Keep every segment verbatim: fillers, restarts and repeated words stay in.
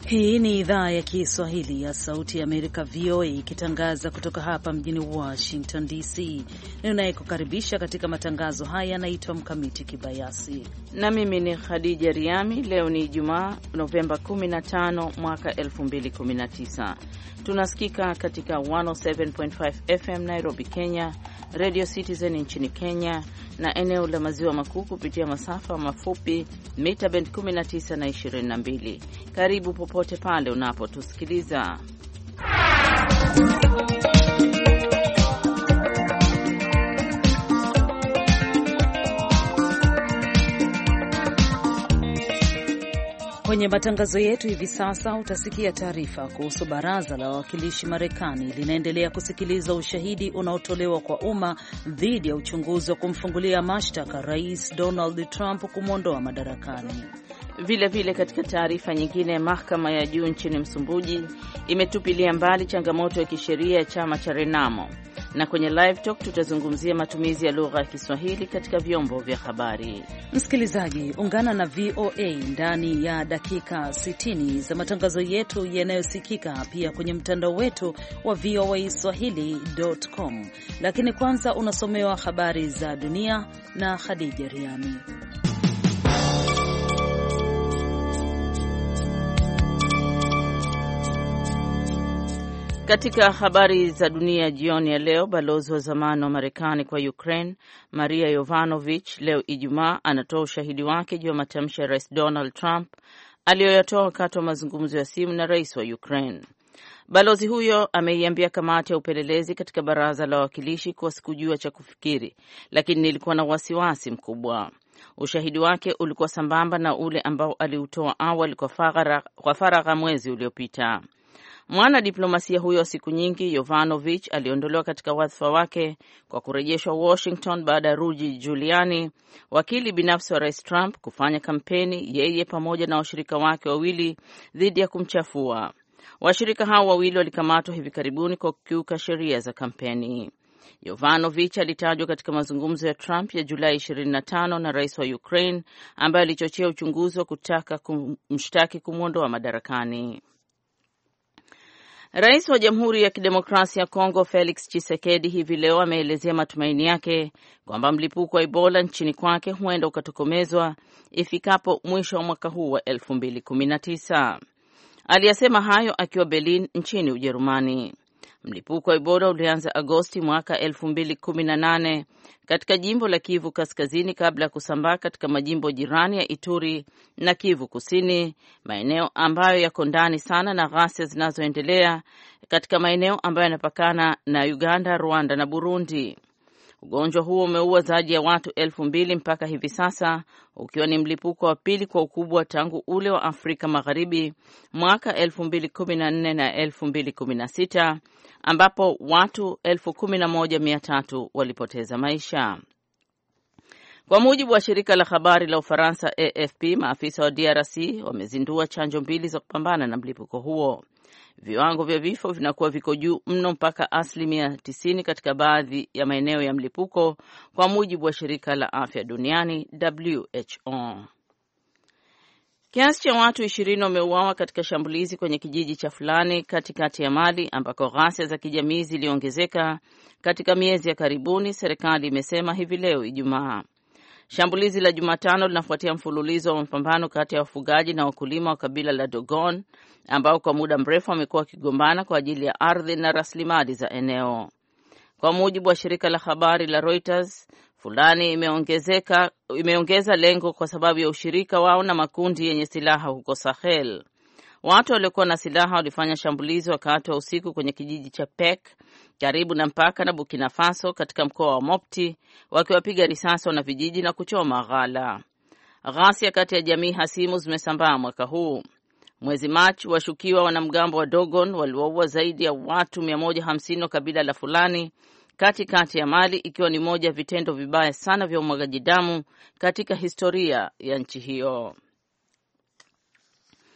Hii ni idhaa ya Kiswahili ya Sauti ya Amerika, V O A, ikitangaza kutoka hapa mjini Washington D C. Ninayekukaribisha katika matangazo haya yanaitwa Mkamiti Kibayasi na mimi ni Khadija Riami. Leo ni Ijumaa, Novemba kumi na tano mwaka elfu mbili kumi na tisa. Tunasikika katika mia saba nukta tano F M Nairobi, Kenya, Radio Citizen nchini Kenya na eneo la maziwa makuu kupitia masafa mafupi mita band kumi na tisa na ishirini na mbili. Karibu popote pale unapotusikiliza. Kwenye matangazo yetu hivi sasa utasikia taarifa kuhusu baraza la wawakilishi Marekani linaendelea kusikiliza ushahidi unaotolewa kwa umma dhidi ya uchunguzi wa kumfungulia mashtaka Rais Donald Trump kumwondoa madarakani. Vile vile katika taarifa nyingine, mahakama ya juu nchini Msumbiji imetupilia mbali changamoto ya kisheria ya chama cha Renamo. Na kwenye live talk tutazungumzia matumizi ya lugha ya Kiswahili katika vyombo vya habari. Msikilizaji, ungana na V O A ndani ya dakika sitini za matangazo yetu yanayosikika pia kwenye mtandao wetu wa V O A swahili dot com. Lakini kwanza unasomewa habari za dunia na Khadija Riami. Katika habari za dunia jioni ya leo, balozi wa zamani wa Marekani kwa Ukraine Maria Yovanovich leo Ijumaa anatoa ushahidi wake juu ya matamshi ya Rais Donald Trump aliyoyatoa wakati wa mazungumzo ya simu na rais wa Ukraine. Balozi huyo ameiambia kamati ya upelelezi katika baraza la wawakilishi kuwa sikujua cha kufikiri, lakini nilikuwa na wasiwasi mkubwa. Ushahidi wake ulikuwa sambamba na ule ambao aliutoa awali kwa faragha kwa faragha mwezi uliopita. Mwana diplomasia huyo siku nyingi Yovanovich aliondolewa katika wadhifa wake kwa kurejeshwa Washington baada ya Rudy Giuliani, wakili binafsi wa Rais Trump, kufanya kampeni yeye pamoja na washirika wake wawili dhidi ya kumchafua. Washirika hao wawili walikamatwa hivi karibuni kwa kukiuka sheria za kampeni. Yovanovich alitajwa katika mazungumzo ya Trump ya Julai ishirini na tano na rais wa Ukraine, ambaye alichochea uchunguzi wa kutaka kumshtaki kumwondoa madarakani. Rais wa Jamhuri ya Kidemokrasia ya Kongo Felix Tshisekedi hivi leo ameelezea matumaini yake kwamba mlipuko wa Ebola nchini kwake huenda ukatokomezwa ifikapo mwisho wa mwaka huu wa elfu mbili kumi na tisa. Aliyasema hayo akiwa Berlin nchini Ujerumani. Mlipuko wa Ebola ulianza Agosti mwaka elfu mbili kumi na nane katika jimbo la Kivu Kaskazini kabla ya kusambaa katika majimbo jirani ya Ituri na Kivu Kusini, maeneo ambayo yako ndani sana na ghasia zinazoendelea katika maeneo ambayo yanapakana na Uganda, Rwanda na Burundi. Ugonjwa huo umeua zaidi ya watu elfu mbili mpaka hivi sasa, ukiwa ni mlipuko wa pili kwa ukubwa tangu ule wa Afrika Magharibi mwaka elfu mbili kumi na nne na elfu mbili kumi na sita ambapo watu elfu kumi na moja mia tatu walipoteza maisha. Kwa mujibu wa shirika la habari la Ufaransa A F P, maafisa wa D R C wamezindua chanjo mbili za kupambana na mlipuko huo. Viwango vya vifo vinakuwa viko juu mno mpaka asilimia tisini katika baadhi ya maeneo ya mlipuko, kwa mujibu wa shirika la afya duniani W H O. Kiasi cha watu ishirini wameuawa katika shambulizi kwenye kijiji cha fulani katikati ya Mali ambako ghasia za kijamii ziliongezeka katika miezi ya karibuni, serikali imesema hivi leo Ijumaa. Shambulizi la Jumatano linafuatia mfululizo wa mapambano kati ya wafugaji na wakulima wa kabila la Dogon ambao kwa muda mrefu wamekuwa wakigombana kwa ajili ya ardhi na rasilimali za eneo. Kwa mujibu wa shirika la habari la Reuters, Fulani imeongezeka imeongeza lengo kwa sababu ya ushirika wao na makundi yenye silaha huko Sahel. Watu waliokuwa na silaha walifanya shambulizi wakati wa usiku kwenye kijiji cha Pek karibu na mpaka na Burkina Faso katika mkoa wa Mopti, wakiwapiga risasi na vijiji na kuchoma ghala. Ghasia kati ya jamii hasimu zimesambaa mwaka huu. Mwezi Machi, washukiwa wanamgambo wa Dogon waliwaua zaidi ya watu mia moja hamsini wa kabila la Fulani katikati ya Mali, ikiwa ni moja vitendo vibaya sana vya umwagaji damu katika historia ya nchi hiyo.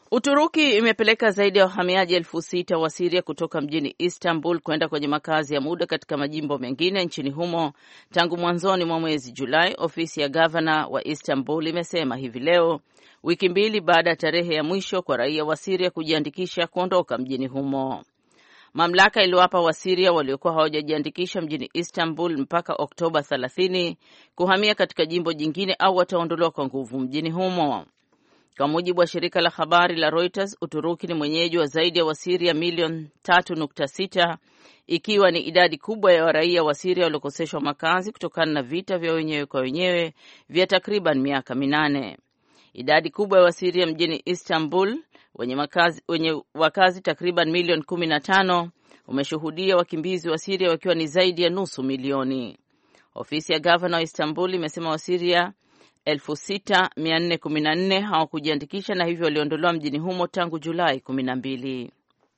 Uturuki imepeleka zaidi ya wahamiaji elfu sita wa Syria kutoka mjini Istanbul kwenda kwenye makazi ya muda katika majimbo mengine nchini humo tangu mwanzoni mwa mwezi Julai, ofisi ya gavana wa Istanbul imesema hivi leo, wiki mbili baada ya tarehe ya mwisho kwa raia wa Syria kujiandikisha kuondoka mjini humo. Mamlaka iliwapa wa Syria waliokuwa hawajajiandikisha mjini Istanbul mpaka Oktoba thelathini kuhamia katika jimbo jingine au wataondolewa kwa nguvu mjini humo. Kwa mujibu wa shirika la habari la Reuters, Uturuki ni mwenyeji wa zaidi ya Wasiria milioni tatu nukta sita, ikiwa ni idadi kubwa ya raia wa Syria waliokoseshwa makazi kutokana na vita vya wenyewe kwa wenyewe vya takriban miaka minane. Idadi kubwa ya Wasiria mjini Istanbul wenye makazi, wenye wakazi takriban milioni kumi na tano umeshuhudia wakimbizi wa Syria wakiwa ni zaidi ya nusu milioni. Ofisi ya gavana wa Istanbul imesema Wasiria elfu sita mia nne kumi na nne hawakujiandikisha na hivyo waliondolewa mjini humo tangu Julai kumi na mbili.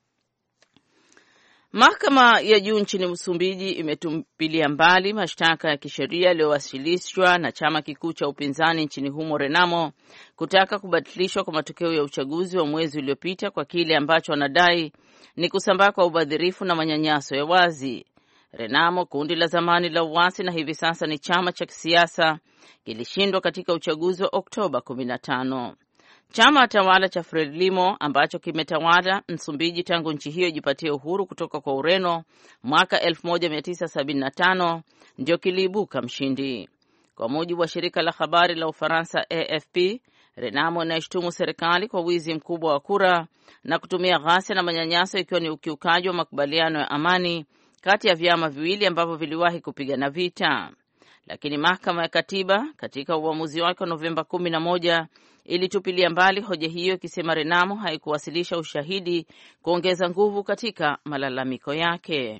Mahakama ya juu nchini Msumbiji imetupilia mbali mashtaka ya kisheria yaliyowasilishwa na chama kikuu cha upinzani nchini humo Renamo kutaka kubatilishwa kwa matokeo ya uchaguzi wa mwezi uliopita kwa kile ambacho wanadai ni kusambaa kwa ubadhirifu na manyanyaso ya wazi. Renamo, kundi la zamani la uasi na hivi sasa ni chama cha kisiasa, kilishindwa katika uchaguzi wa Oktoba kumi na tano. Chama tawala cha Frelimo ambacho kimetawala Msumbiji tangu nchi hiyo ijipatie uhuru kutoka kwa Ureno mwaka elfu moja mia tisa sabini na tano ndio kiliibuka mshindi. Kwa mujibu wa shirika la habari la Ufaransa A F P, Renamo inaishtumu serikali kwa wizi mkubwa wa kura na kutumia ghasia na manyanyaso, ikiwa ni ukiukaji wa makubaliano ya amani kati ya vyama viwili ambavyo viliwahi kupigana vita. Lakini mahakama ya katiba katika uamuzi wake wa Novemba kumi na moja ilitupilia mbali hoja hiyo, ikisema Renamo haikuwasilisha ushahidi kuongeza nguvu katika malalamiko yake.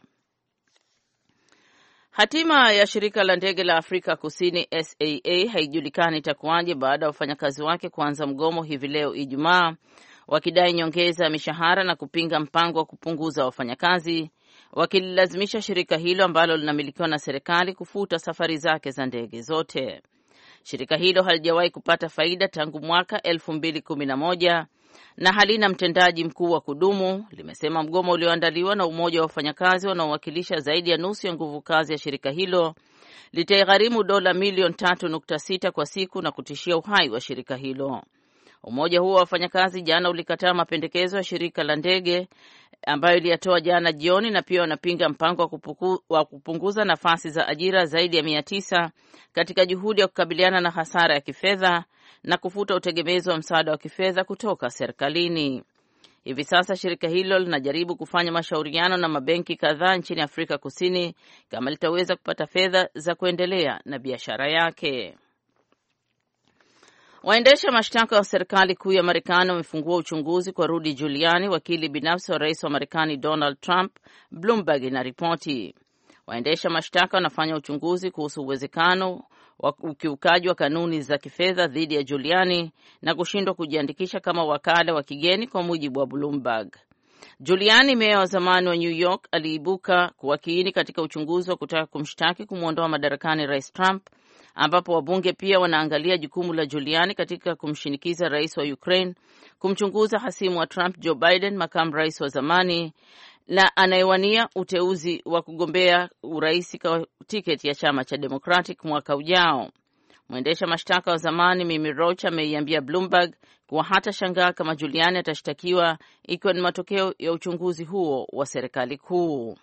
Hatima ya shirika la ndege la Afrika Kusini S A A haijulikani itakuwaje baada ya wafanyakazi wake kuanza mgomo hivi leo Ijumaa, wakidai nyongeza ya mishahara na kupinga mpango wa kupunguza wafanyakazi, wakililazimisha shirika hilo ambalo linamilikiwa na serikali kufuta safari zake za ndege zote. Shirika hilo halijawahi kupata faida tangu mwaka elfu mbili kumi na moja na halina mtendaji mkuu wa kudumu, limesema. Mgomo ulioandaliwa na umoja wa wafanyakazi wanaowakilisha zaidi ya nusu ya nguvu kazi ya shirika hilo litaigharimu dola milioni tatu nukta sita kwa siku na kutishia uhai wa shirika hilo. Umoja huo wa wafanyakazi jana ulikataa mapendekezo ya shirika la ndege ambayo iliyatoa jana jioni, na pia wanapinga mpango wa, kupuku, wa kupunguza nafasi za ajira zaidi ya mia tisa katika juhudi ya kukabiliana na hasara ya kifedha na kufuta utegemezi wa msaada wa kifedha kutoka serikalini. Hivi sasa shirika hilo linajaribu kufanya mashauriano na mabenki kadhaa nchini Afrika Kusini kama litaweza kupata fedha za kuendelea na biashara yake. Waendesha mashtaka wa serikali kuu ya Marekani wamefungua uchunguzi kwa Rudy Giuliani, wakili binafsi wa rais wa Marekani Donald Trump, Bloomberg inaripoti. Waendesha mashtaka wanafanya uchunguzi kuhusu uwezekano wa ukiukaji wa kanuni za kifedha dhidi ya Giuliani na kushindwa kujiandikisha kama wakala wa kigeni, kwa mujibu wa Bloomberg. Giuliani, meya wa zamani wa New York, aliibuka kuwa kiini katika uchunguzi wa kutaka kumshtaki kumwondoa madarakani rais Trump, ambapo wabunge pia wanaangalia jukumu la Giuliani katika kumshinikiza rais wa Ukraine kumchunguza hasimu wa Trump Joe Biden, makamu rais wa zamani na anayewania uteuzi wa kugombea urais kwa tiketi ya chama cha Democratic mwaka ujao. Mwendesha mashtaka wa zamani Mimi Roach ameiambia Bloomberg kuwa hata shangaa kama Giuliani atashtakiwa, ikiwa ni matokeo ya uchunguzi huo wa serikali kuu.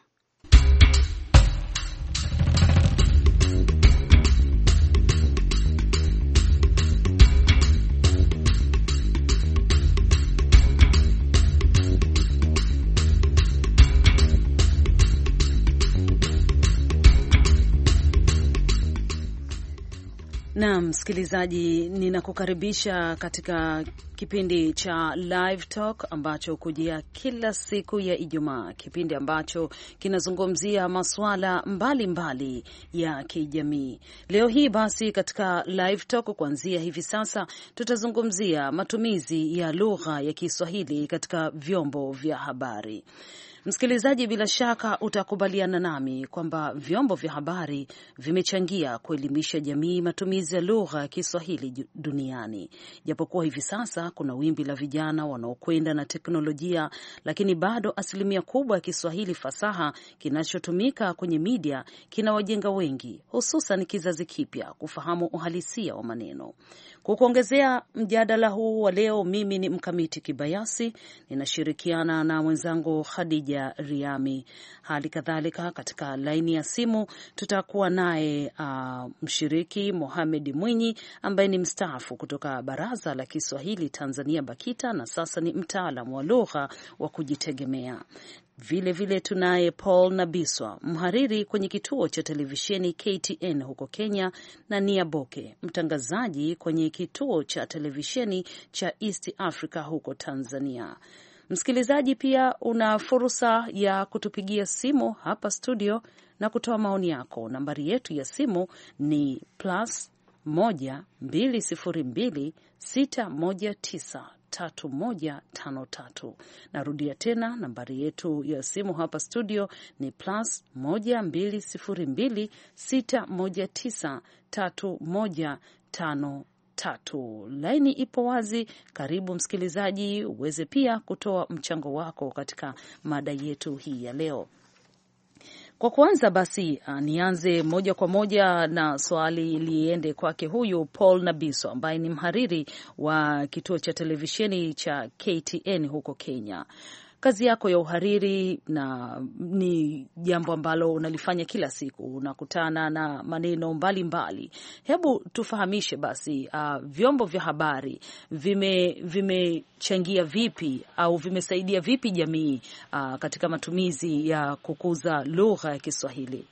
Na msikilizaji, ninakukaribisha katika kipindi cha Live Talk ambacho kujia kila siku ya Ijumaa, kipindi ambacho kinazungumzia masuala mbalimbali ya kijamii. Leo hii basi katika Live Talk kuanzia hivi sasa tutazungumzia matumizi ya lugha ya Kiswahili katika vyombo vya habari. Msikilizaji, bila shaka utakubaliana nami kwamba vyombo vya habari vimechangia kuelimisha jamii matumizi ya lugha ya Kiswahili duniani. Japokuwa hivi sasa kuna wimbi la vijana wanaokwenda na teknolojia, lakini bado asilimia kubwa ya Kiswahili fasaha kinachotumika kwenye media kinawajenga wengi, hususan kizazi kipya, kufahamu uhalisia wa maneno. Kukuongezea mjadala huu wa leo, mimi ni Mkamiti Kibayasi, ninashirikiana na mwenzangu Khadija Riami. Hali kadhalika katika laini ya simu tutakuwa naye uh, mshiriki Mohamed Mwinyi ambaye ni mstaafu kutoka Baraza la Kiswahili Tanzania BAKITA na sasa ni mtaalamu wa lugha wa kujitegemea. Vile vile tunaye Paul Nabiswa, mhariri kwenye kituo cha televisheni K T N huko Kenya, na Nia Boke, mtangazaji kwenye kituo cha televisheni cha East Africa huko Tanzania. Msikilizaji, pia una fursa ya kutupigia simu hapa studio na kutoa maoni yako. Nambari yetu ya simu ni plus moja mbili sifuri mbili sita moja tisa tatu moja tano tatu. Narudia tena, nambari yetu ya simu hapa studio ni plus moja mbili sifuri mbili sita moja tisa tatu moja tano tatu. Laini ipo wazi. Karibu msikilizaji, uweze pia kutoa mchango wako katika mada yetu hii ya leo. Kwa kwanza basi, uh, nianze moja kwa moja na swali liende kwake huyu Paul Nabiso ambaye ni mhariri wa kituo cha televisheni cha K T N huko Kenya. Kazi yako ya uhariri na ni jambo ambalo unalifanya kila siku, unakutana na maneno mbalimbali mbali. Hebu tufahamishe basi, uh, vyombo vya habari vime vimechangia vipi au vimesaidia vipi jamii uh, katika matumizi ya kukuza lugha ya Kiswahili?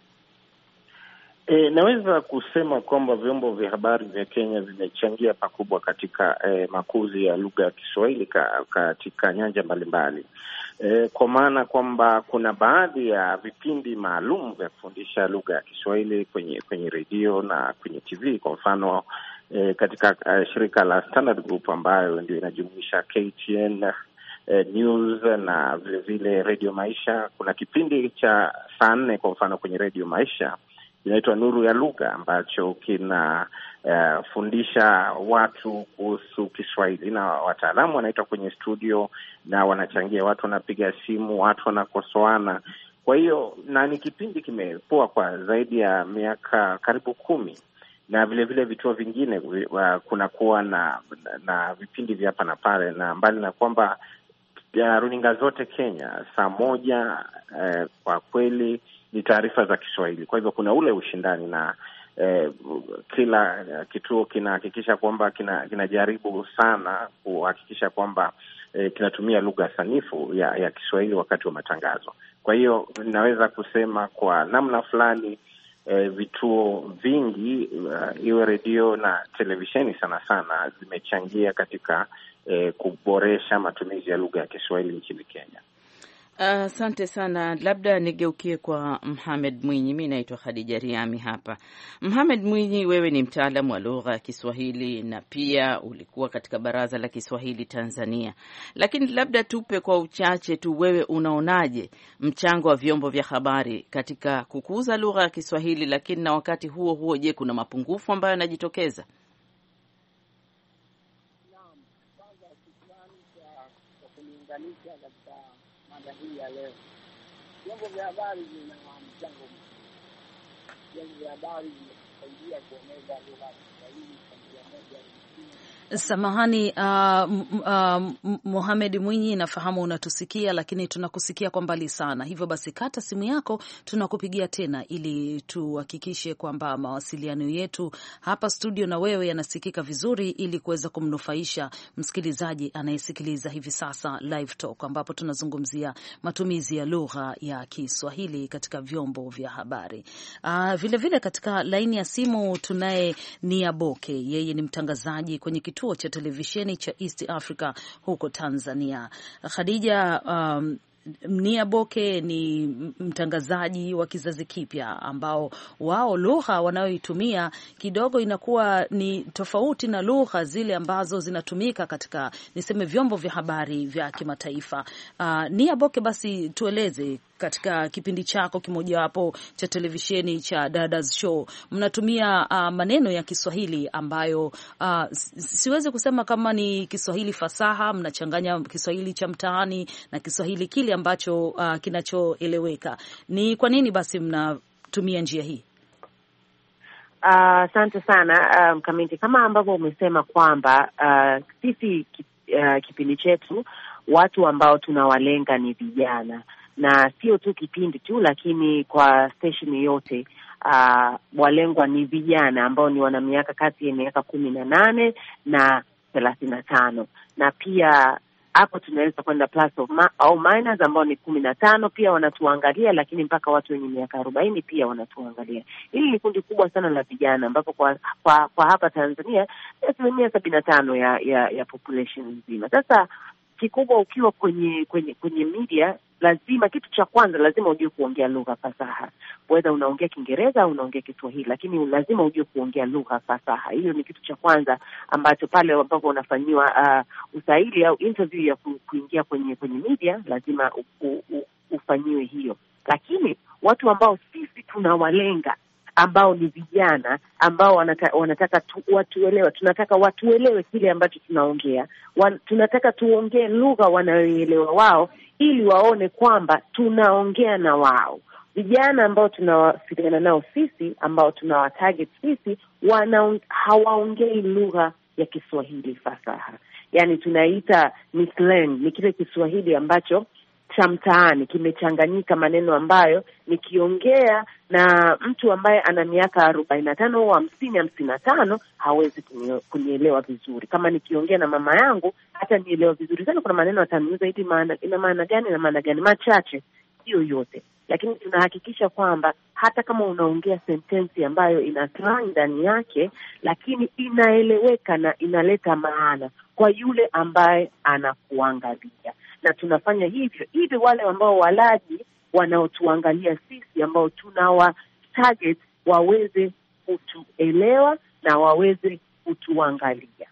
E, naweza kusema kwamba vyombo vya habari vya Kenya vimechangia pakubwa katika e, makuzi ya lugha ya Kiswahili ka, katika nyanja mbalimbali. E, kwa maana kwamba kuna baadhi ya vipindi maalum vya kufundisha lugha ya Kiswahili kwenye kwenye redio na kwenye T V. Kwa mfano e, katika e, shirika la Standard Group ambayo ndio inajumuisha K T N e, News na vile vile Radio Maisha, kuna kipindi cha saa nne kwa mfano kwenye Radio Maisha inaitwa Nuru ya Lugha ambacho kina uh, fundisha watu kuhusu Kiswahili, na wataalamu wanaitwa kwenye studio na wanachangia, watu wanapiga simu, watu wanakosoana. Kwa hiyo na ni kipindi kimepoa kwa zaidi ya miaka karibu kumi, na vile vile vituo vingine uh, kuna kuwa na, na vipindi vya hapa na pale, na mbali na kwamba ya runinga zote Kenya saa moja uh, kwa kweli ni taarifa za Kiswahili. Kwa hivyo kuna ule ushindani na eh, kila kituo kinahakikisha kwamba kina, kinajaribu sana kuhakikisha kwamba eh, kinatumia lugha sanifu ya, ya Kiswahili wakati wa matangazo. Kwa hiyo ninaweza kusema kwa namna fulani eh, vituo vingi uh, iwe redio na televisheni sana sana zimechangia katika eh, kuboresha matumizi ya lugha ya Kiswahili nchini Kenya. Asante uh, sana. Labda nigeukie kwa Mohamed Mwinyi. Mimi naitwa Khadija Riami hapa. Mohamed Mwinyi, wewe ni mtaalamu wa lugha ya Kiswahili na pia ulikuwa katika Baraza la Kiswahili Tanzania. Lakini labda tupe kwa uchache tu, wewe unaonaje mchango wa vyombo vya habari katika kukuza lugha ya Kiswahili, lakini na wakati huo huo, je, kuna mapungufu ambayo yanajitokeza? Naam, kwanza shukrani kwa kuniunganisha katika mada hii ya leo. Vyombo vya habari vina mchango mkubwa. Vyombo vya habari vinasaidia kueneza lugha ya Kiswahili kwa njia moja au nyingine. Samahani uh, uh, Mohamed Mwinyi, nafahamu unatusikia, lakini tunakusikia kwa mbali sana. Hivyo basi kata simu yako, tunakupigia tena ili tuhakikishe kwamba mawasiliano yetu hapa studio na wewe yanasikika vizuri, ili kuweza kumnufaisha msikilizaji anayesikiliza hivi sasa Live Talk, ambapo tunazungumzia matumizi ya lugha ya Kiswahili katika vyombo vya habari. Uh, vile vile katika laini ya simu tunaye Nia Boke, yeye ni mtangazaji kwenye kituo cha televisheni cha East Africa huko Tanzania. Khadija um, Nia Boke ni mtangazaji wa kizazi kipya ambao wao lugha wanayoitumia kidogo inakuwa ni tofauti na lugha zile ambazo zinatumika katika niseme vyombo vya habari vya kimataifa. Uh, Nia Boke, basi tueleze, katika kipindi chako kimojawapo cha televisheni cha Dada's Show mnatumia uh, maneno ya Kiswahili ambayo uh, siwezi kusema kama ni Kiswahili fasaha, mnachanganya Kiswahili cha mtaani na Kiswahili kile ambacho uh, kinachoeleweka. Ni kwa nini basi mnatumia njia hii? Asante uh, sana mkamiti. Um, kama ambavyo umesema kwamba uh, sisi uh, kipindi chetu watu ambao tunawalenga ni vijana, na sio tu kipindi tu, lakini kwa station yote uh, walengwa ni vijana ambao ni wana miaka kati ya miaka kumi na nane na thelathini na tano, na pia hapo tunaweza kwenda plus of ma- au minors ambao ni kumi na tano pia wanatuangalia, lakini mpaka watu wenye miaka arobaini pia wanatuangalia. Hili ni kundi kubwa sana la vijana ambapo kwa kwa, kwa hapa Tanzania asilimia sabini na tano ya, ya ya population nzima. Sasa kikubwa ukiwa kwenye kwenye kwenye media, lazima kitu cha kwanza lazima ujue kuongea lugha fasaha. Whether unaongea Kiingereza au unaongea Kiswahili, lakini lazima ujue kuongea lugha fasaha. Hiyo ni kitu cha kwanza ambacho pale ambapo unafanyiwa uh, usaili au interview ya ku, kuingia kwenye kwenye media lazima u, u, u, ufanyiwe hiyo. Lakini watu ambao sisi tunawalenga ambao ni vijana ambao wanata, wanataka tu, watuelewe, tunataka watuelewe kile ambacho tunaongea. Wan, tunataka tuongee lugha wanayoelewa wao ili waone kwamba tunaongea na wao. Vijana ambao tunawasiliana nao sisi, ambao tunawatarget sisi, wana hawaongei lugha ya Kiswahili fasaha. Yaani tunaita ni slang, ni kile Kiswahili ambacho cha mtaani kimechanganyika maneno ambayo nikiongea na mtu ambaye ana miaka arobaini na tano au hamsini hamsini na tano hawezi kunielewa vizuri. Kama nikiongea na mama yangu hata nielewa vizuri sana, kuna maneno ataniuliza hivi maana ina maana gani na maana gani, machache sio yote. Lakini tunahakikisha kwamba hata kama unaongea sentensi ambayo ina slang ndani yake, lakini inaeleweka na inaleta maana kwa yule ambaye anakuangalia. Na tunafanya hivyo ili wale ambao walaji wanaotuangalia sisi ambao tunawa target waweze kutuelewa na waweze kutuangalia.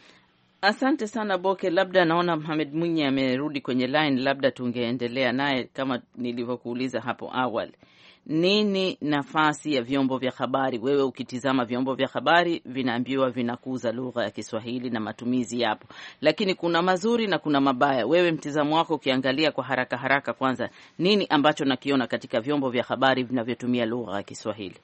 Asante sana Boke. Labda naona Mohamed Mwinyi amerudi kwenye line, labda tungeendelea naye kama nilivyokuuliza hapo awali. Nini nafasi ya vyombo vya habari? Wewe ukitizama vyombo vya habari vinaambiwa vinakuza lugha ya Kiswahili na matumizi yapo, lakini kuna mazuri na kuna mabaya. Wewe mtizamo wako ukiangalia kwa haraka haraka, kwanza nini ambacho nakiona katika vyombo vya habari vinavyotumia lugha ya Kiswahili?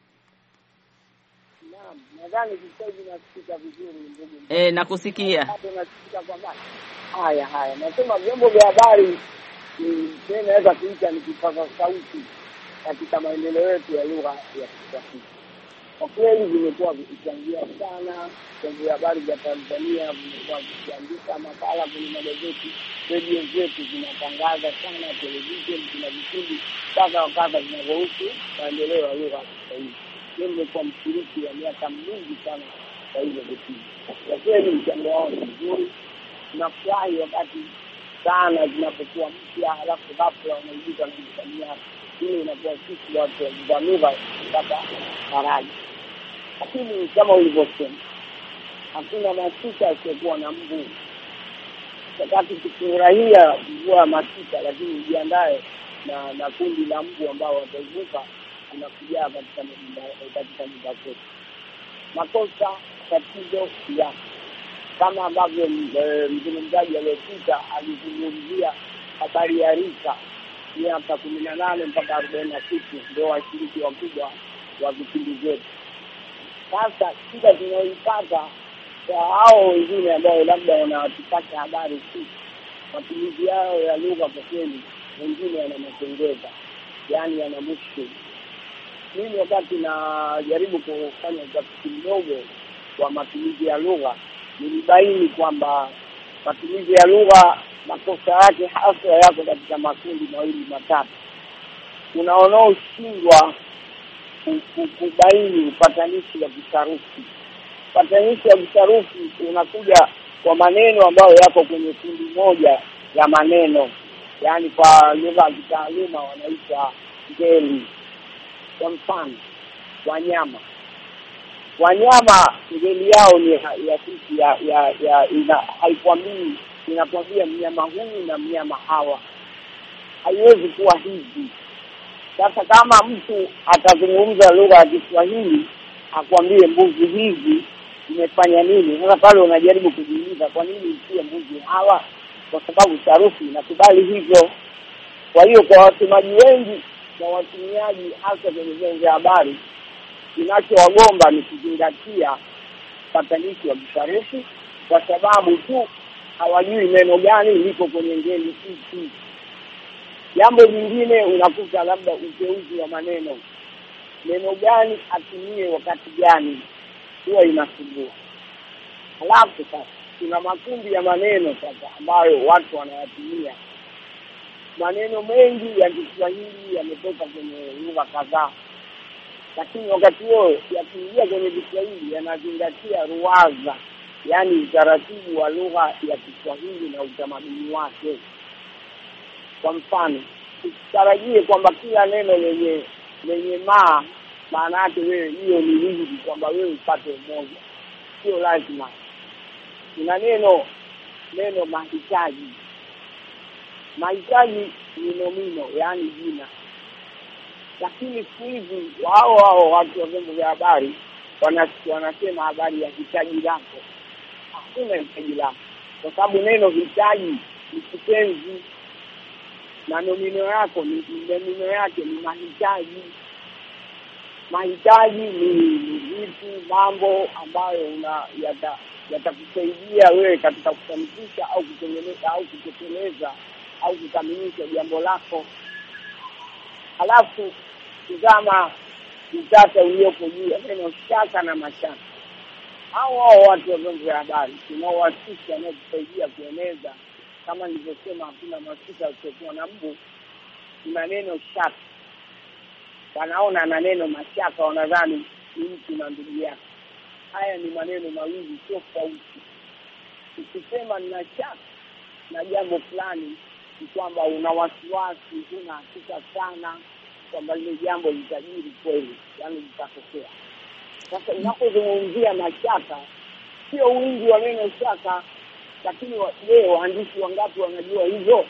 Naam, nadhani Kiswahili nasikika vizuri ndugu. Eh, nakusikia. Nasikika kwa mbali. Haya haya, nasema vyombo vya habari ni naweza kuita ni kipaza sauti katika maendeleo yetu ya lugha ya Kiswahili. Kwa kweli vimekuwa vikichangia sana. Vyombo vya habari vya Tanzania vimekuwa vikiandika makala kwenye magazeti, redio zetu zinatangaza sana, televisheni na vipindi kadha wa kadha vinavyohusu maendeleo ya lugha ya Kiswahili. Nimekuwa mshiriki wa miaka mingi sana kwa hizo vipindi. Kwa kweli mchango wao ni mzuri. Tunafurahi wakati sana zinapokuwa mpya, halafu ghafla wanaibuka na msamiati. Hili inakuwa sisi watu wa lugha kupata faraja. Lakini kama ulivyosema, hakuna masika asiyokuwa na mvua. Wakati tukifurahia mvua ya masika, lakini ujiandae na na kundi la mbu ambao wataibuka na kujaa katika muda katika muda wote. Makosa tatizo ya kama ambavyo mzungumzaji aliyepita alizungumzia habari ya rika miaka kumi na nane mpaka arobaini na sita ndio washiriki wakubwa wa vipindi vyetu. Sasa shida tunayoipata kwa hao wengine ambao labda wanatupata habari tu, matumizi yao ya lugha kwa kweli wengine yana matengeza, yaani yana mushkil. Mimi wakati najaribu kufanya utafiti mdogo wa matumizi ya lugha, nilibaini kwamba matumizi ya lugha makosa yake hasa yako katika makundi mawili matatu. Kuna wanaoshindwa kubaini upatanishi wa kisarufi. Upatanishi wa kisarufi unakuja kwa maneno ambayo yako kwenye kundi moja la maneno. yaani kwa lugha ya kitaaluma wanaita ngeli. Kwa mfano, wanyama wanyama ngeli yao ni ya ya ya, ya ina haikwambii, inakwambia mnyama huyu na mnyama hawa. Haiwezi kuwa hivi. Sasa kama mtu atazungumza lugha ya Kiswahili akwambie mbuzi hizi imefanya nini, sasa pale unajaribu kujiuliza kwa nini isiwe mbuzi hawa, kwa sababu sarufi inakubali hivyo. Kwa hiyo kwa wasemaji wengi na watumiaji hasa kwenye vyombo vya habari, kinachowagomba ni kuzingatia patanishi wa kisarufi, kwa sababu tu hawajui neno gani liko kwenye ngeli hii. Jambo lingine unakuta labda uteuzi wa maneno, neno gani atumie wakati gani, huwa inasumbua. Halafu sasa kuna makundi ya maneno sasa ambayo watu wanayatumia. Maneno mengi ya Kiswahili yametoka kwenye lugha kadhaa, lakini wakati huo yakiingia kwenye Kiswahili yanazingatia ruwaza, yaani utaratibu wa lugha ya Kiswahili na utamaduni wake. Kwa mfano, usitarajie kwamba kila neno lenye lenye maa maana yake wewe hiyo ni wingi, kwamba wewe upate umoja. Sio lazima. Kuna neno neno mahitaji. Mahitaji ni nomino, yaani jina. Lakini siku hizi wao wao watu wa vyombo vya habari wanasema habari ya hitaji lako. Hakuna hitaji lako, kwa sababu neno hitaji ni kitenzi na nomino yako ni nomino yake ni mahitaji. Mahitaji ni vitu, mambo ambayo una yata yatakusaidia wewe katika kufanikisha au kutengeneza au kutekeleza au kukamilisha jambo lako. Halafu tazama utata uliopo juu ya neno shaka na mashaka. Hao hao watu wa vyombo vya habari tunaowasisha na kusaidia kueneza, kama nilivyosema, hakuna mashaka usiokuwa na mbu. Kuna neno shaka, wanaona na neno mashaka wanadhani ni mtu na ndugu yake. Haya ni maneno mawili tofauti. Ukisema nina shaka na jambo fulani, ni kwamba una wasiwasi, una hakika sana kwamba ile jambo litajiri kweli, yaani litatokea. Sasa unapozungumzia mashaka, sio wingi wa neno shaka, lakini je, waandishi wangapi wanajua hivyo?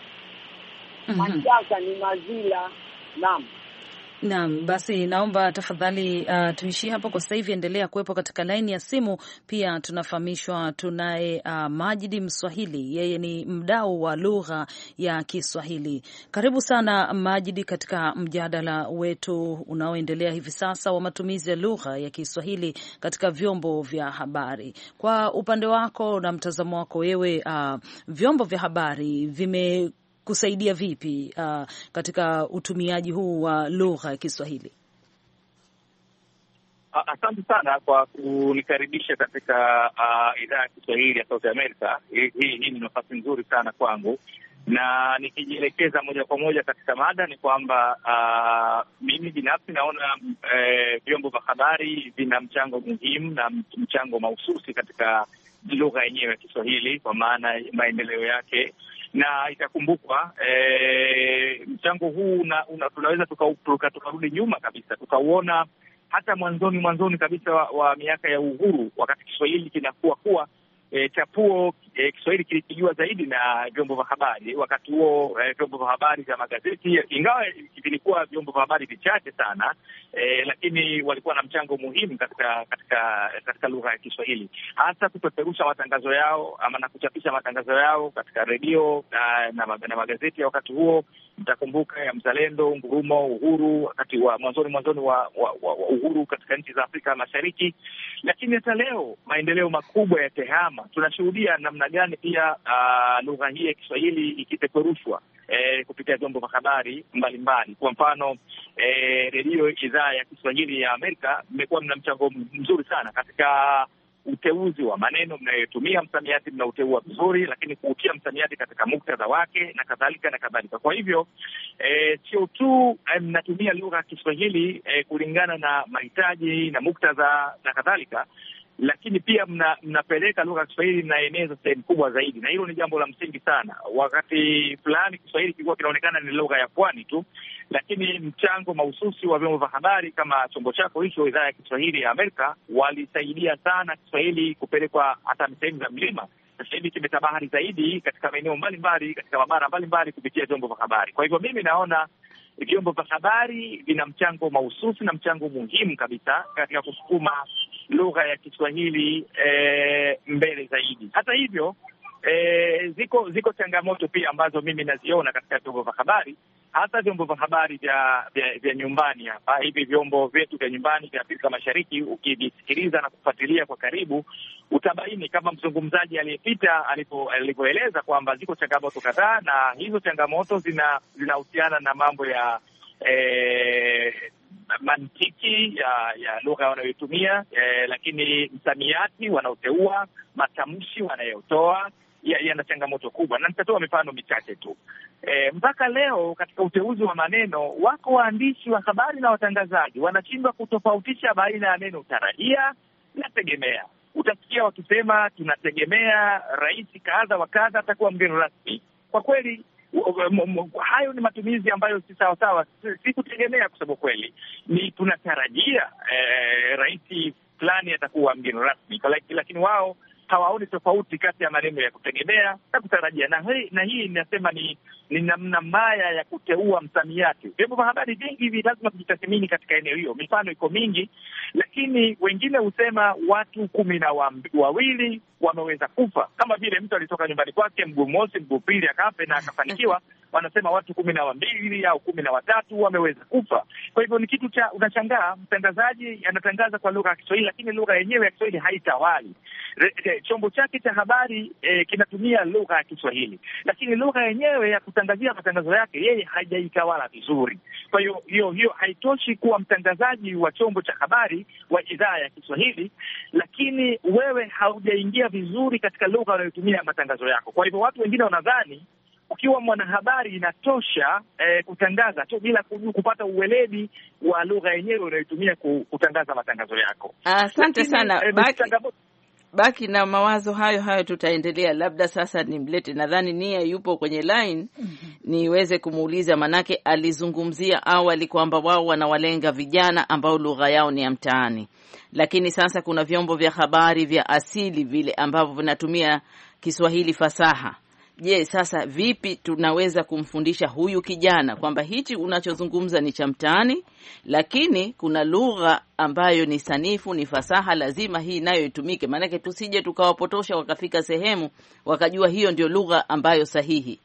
Mm-hmm. Mashaka ni mazila. Naam. Naam, basi naomba tafadhali uh, tuishie hapo kwa sasa hivi. Endelea kuwepo katika line ya simu. Pia tunafahamishwa tunaye uh, Majidi Mswahili, yeye ni mdau wa lugha ya Kiswahili. Karibu sana Majidi katika mjadala wetu unaoendelea hivi sasa wa matumizi ya lugha ya Kiswahili katika vyombo vya habari. Kwa upande wako na mtazamo wako wewe, uh, vyombo vya habari vime kusaidia vipi uh, katika utumiaji huu wa lugha ya Kiswahili? Asante sana kwa kunikaribisha katika uh, idhaa ya Kiswahili ya Sauti Amerika. Hii hii ni nafasi nzuri sana kwangu, na nikijielekeza moja kwa moja katika mada ni kwamba uh, mimi binafsi naona vyombo uh, vya habari vina mchango muhimu na mchango mahususi katika lugha yenyewe ya Kiswahili, kwa maana maendeleo yake. Na itakumbukwa e, mchango huu una, una, tunaweza tukarudi tuka, tuka nyuma kabisa tukauona hata mwanzoni mwanzoni kabisa wa, wa miaka ya uhuru, wakati Kiswahili kinakuwa kuwa e, chapuo e, Kiswahili kilipigiwa zaidi na vyombo vya habari. Wakati huo e, vyombo vya habari vya magazeti, ingawa vilikuwa vyombo vya habari vichache sana, e, lakini walikuwa na mchango muhimu katika katika katika lugha ya Kiswahili, hasa kupeperusha matangazo yao ama na kuchapisha matangazo yao katika redio na, na, na magazeti ya wakati huo. Mtakumbuka ya Mzalendo, Ngurumo, Uhuru, wakati wa mwanzoni mwanzoni wa, wa, wa, wa uhuru katika nchi za Afrika Mashariki. Lakini hata leo maendeleo makubwa ya tehama, tunashuhudia namna gani pia uh, lugha hii ya Kiswahili ikipeperushwa eh, kupitia vyombo vya habari mbalimbali. Kwa mfano eh, redio idhaa ya Kiswahili ya Amerika imekuwa mna mchango mzuri sana katika uteuzi wa maneno mnayotumia, msamiati mnauteua vizuri, lakini kuutia msamiati katika muktadha wake na kadhalika na kadhalika. Kwa hivyo eh, sio tu mnatumia eh, lugha ya Kiswahili eh, kulingana na mahitaji na muktadha na kadhalika, lakini pia mna, mnapeleka lugha ya Kiswahili mnaeneza sehemu kubwa zaidi, na hilo ni jambo la msingi sana. Wakati fulani Kiswahili kilikuwa kinaonekana ni lugha ya pwani tu, lakini mchango mahususi wa vyombo vya habari kama chombo chako hicho, idhaa ya Kiswahili ya Amerika, walisaidia sana Kiswahili kupelekwa hata sehemu za mlima. Sasa hivi kimetabahari zaidi katika maeneo mbalimbali, katika mabara mbalimbali kupitia vyombo vya habari. Kwa hivyo mimi naona vyombo vya habari vina mchango mahususi na mchango muhimu kabisa katika kusukuma lugha ya Kiswahili e, mbele zaidi. Hata hivyo e, ziko ziko changamoto pia ambazo mimi naziona katika vyombo vya habari, hasa vyombo vya habari vya, vya, vya nyumbani hapa. Hivi vyombo vyetu vya nyumbani vya Afrika Mashariki, ukivisikiliza na kufuatilia kwa karibu, utabaini kama mzungumzaji aliyepita alivyoeleza kwamba ziko changamoto kadhaa, na hizo changamoto zina zinahusiana na mambo ya e, mantiki ya ya lugha wanayoitumia, e, lakini msamiati wanaoteua, matamshi wanayotoa yana changamoto kubwa, na nitatoa mifano michache tu. E, mpaka leo katika uteuzi wa maneno, wako waandishi wa habari na watangazaji wanashindwa kutofautisha baina ya neno tarajia na tegemea. Utasikia wakisema tunategemea rais kadha wa kadha atakuwa mgeni rasmi. Kwa kweli hayo ni matumizi ambayo si sawa sawa, si kutegemea kusema kweli, ni tunatarajia eh, rais fulani atakuwa mgeni rasmi, lakini wao hawaoni tofauti kati ya maneno ya kutegemea na kutarajia, na hii na hii inasema ni ni namna mbaya ya kuteua msamiati. Vyombo vya habari vingi hivi lazima kujitathmini katika eneo hiyo. Mifano iko mingi, lakini wengine husema watu kumi na wawili wameweza kufa, kama vile mtu alitoka nyumbani kwake mguu mosi mguu pili akafe na akafanikiwa. Wanasema watu kumi na mbili au kumi na watatu wameweza kufa. Kwa hivyo ni kitu cha unashangaa, mtangazaji anatangaza kwa lugha ya Kiswahili, lakini lugha yenyewe ya Kiswahili haitawali. Chombo chake cha habari e, kinatumia lugha ya Kiswahili, lakini lugha yenyewe ya kutangazia matangazo yake yeye hajaitawala vizuri. Kwa hiyo hiyo hiyo haitoshi kuwa mtangazaji wa chombo cha habari wa idhaa ya Kiswahili, lakini wewe haujaingia vizuri katika lugha unayotumia matangazo yako. Kwa hivyo watu wengine wanadhani ukiwa mwanahabari inatosha eh, kutangaza tu bila kupata uweledi wa lugha yenyewe unayotumia kutangaza matangazo yako. Asante sana. Eh, baki, baki na mawazo hayo hayo, tutaendelea. Labda sasa nimlete, nadhani Nia yupo kwenye line, mm-hmm. niweze kumuuliza, manake alizungumzia awali kwamba wao wanawalenga vijana ambao lugha yao ni ya mtaani, lakini sasa kuna vyombo vya habari vya asili vile ambavyo vinatumia Kiswahili fasaha. Je, sasa vipi tunaweza kumfundisha huyu kijana kwamba hichi unachozungumza ni cha mtaani, lakini kuna lugha ambayo ni sanifu, ni fasaha, lazima hii nayo itumike, maana tusije tukawapotosha wakafika sehemu wakajua hiyo ndio lugha ambayo sahihi.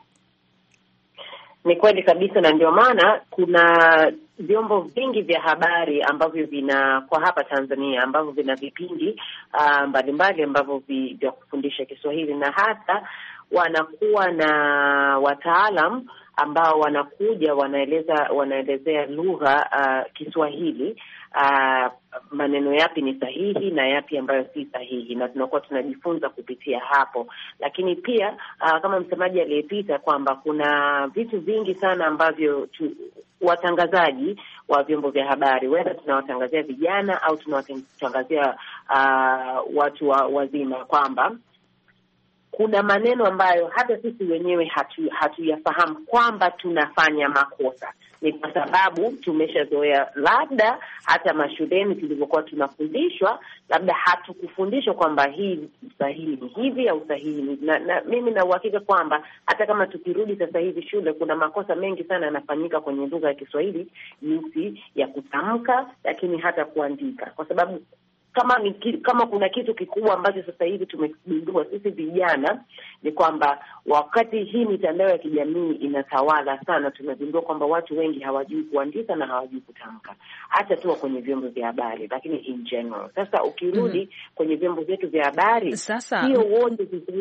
Ni kweli kabisa, na ndio maana kuna vyombo vingi vya habari ambavyo vina kwa hapa Tanzania ambavyo vina vipindi uh, mbalimbali ambavyo vya kufundisha Kiswahili, na hata wanakuwa na wataalam ambao wanakuja wanaeleza wanaelezea lugha uh, Kiswahili, uh, maneno yapi ni sahihi na yapi ambayo si sahihi, na tunakuwa tunajifunza kupitia hapo. Lakini pia uh, kama msemaji aliyepita kwamba kuna vitu vingi sana ambavyo tu, watangazaji wa vyombo vya habari, whether tunawatangazia vijana au tunawatangazia uh, watu wa, wazima, kwamba kuna maneno ambayo hata sisi wenyewe hatu hatuyafahamu kwamba tunafanya makosa. Ni kwa sababu tumeshazoea, labda hata mashuleni tulivyokuwa tunafundishwa, labda hatukufundishwa kwamba hii sahihi ni hivi au sahihi ni na, na mimi na uhakika kwamba hata kama tukirudi sasa hivi shule, kuna makosa mengi sana yanafanyika kwenye lugha ya Kiswahili, jinsi ya kutamka, lakini hata kuandika, kwa sababu kama ni, kama kuna kitu kikubwa ambacho sasa hivi tumegundua sisi vijana ni kwamba wakati hii mitandao ya kijamii inatawala sana, tumegundua kwamba watu wengi hawajui kuandika na hawajui kutamka, hata tu kwenye vyombo vya habari, lakini in general. Sasa ukirudi mm-hmm. kwenye vyombo vyetu vya habari, sasa hiyo wote sisi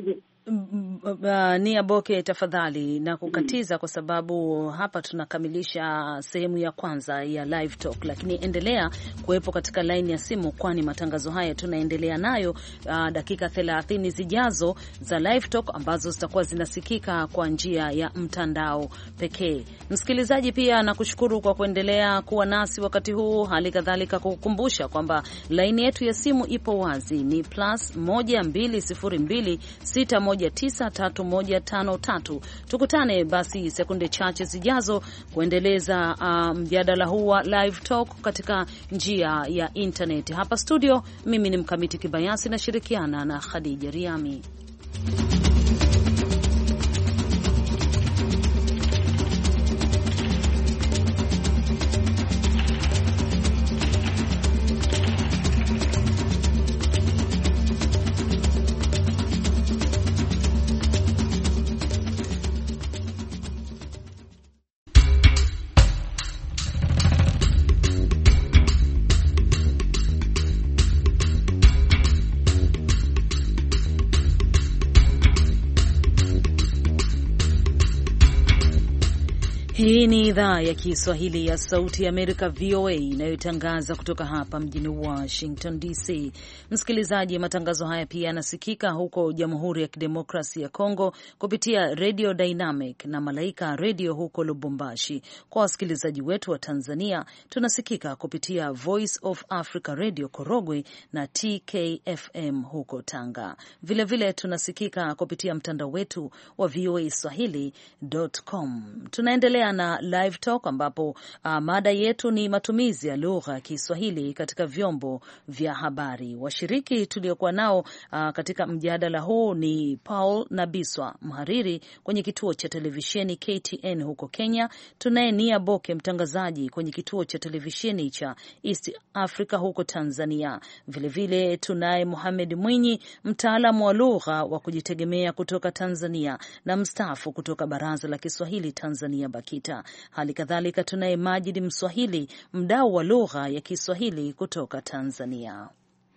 Uh, Nia Boke, tafadhali na kukatiza kwa sababu hapa tunakamilisha sehemu ya kwanza ya live talk, lakini endelea kuwepo katika line ya simu, kwani matangazo haya tunaendelea nayo uh, dakika thelathini zijazo za live talk ambazo zitakuwa zinasikika kwa njia ya mtandao pekee. Msikilizaji, pia nakushukuru kwa kuendelea kuwa nasi wakati huu, hali kadhalika kukukumbusha kwamba line yetu ya simu ipo wazi, ni plus moja mbili sifuri mbili sita moja tisa tatu moja tano tatu. Tukutane basi sekunde chache zijazo kuendeleza mjadala um, huu wa live talk katika njia ya internet. Hapa studio mimi ni Mkamiti Kibayasi na shirikiana na Khadija Riami. Hii ni idhaa ya Kiswahili ya Sauti ya Amerika, V O A, inayotangaza kutoka hapa mjini Washington D C. Msikilizaji, matangazo haya pia yanasikika huko Jamhuri ya Kidemokrasia ya Kongo kupitia Radio Dynamic na Malaika Radio huko Lubumbashi. Kwa wasikilizaji wetu wa Tanzania, tunasikika kupitia Voice of Africa Radio Korogwe na T K F M huko Tanga. Vilevile vile tunasikika kupitia mtandao wetu wa v o a swahili dot com. Tunaendelea na live talk ambapo uh, mada yetu ni matumizi ya lugha ya Kiswahili katika vyombo vya habari. Washiriki tuliokuwa nao uh, katika mjadala huu ni Paul Nabiswa, mhariri kwenye kituo cha televisheni K T N huko Kenya. Tunaye Nia Boke, mtangazaji kwenye kituo cha televisheni cha East Africa huko Tanzania. Vilevile tunaye Mohamed Mwinyi, mtaalamu wa lugha wa kujitegemea kutoka Tanzania na mstaafu kutoka Baraza la Kiswahili Tanzania BAKITA. Hali kadhalika tunaye Majid Mswahili, mdau wa lugha ya Kiswahili kutoka Tanzania.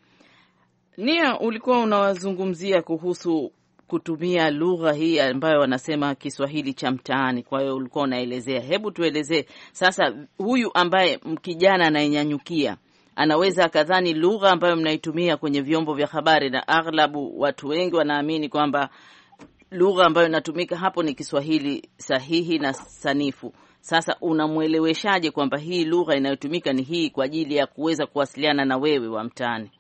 Nia, ulikuwa unawazungumzia kuhusu kutumia lugha hii ambayo wanasema Kiswahili cha mtaani. Kwa hiyo ulikuwa unaelezea, hebu tuelezee sasa, huyu ambaye kijana anayenyanyukia anaweza akadhani lugha ambayo mnaitumia kwenye vyombo vya habari, na aghlabu watu wengi wanaamini kwamba lugha ambayo inatumika hapo ni Kiswahili sahihi na sanifu. Sasa unamueleweshaje kwamba hii lugha inayotumika ni hii kwa ajili ya kuweza kuwasiliana na wewe wa mtaani?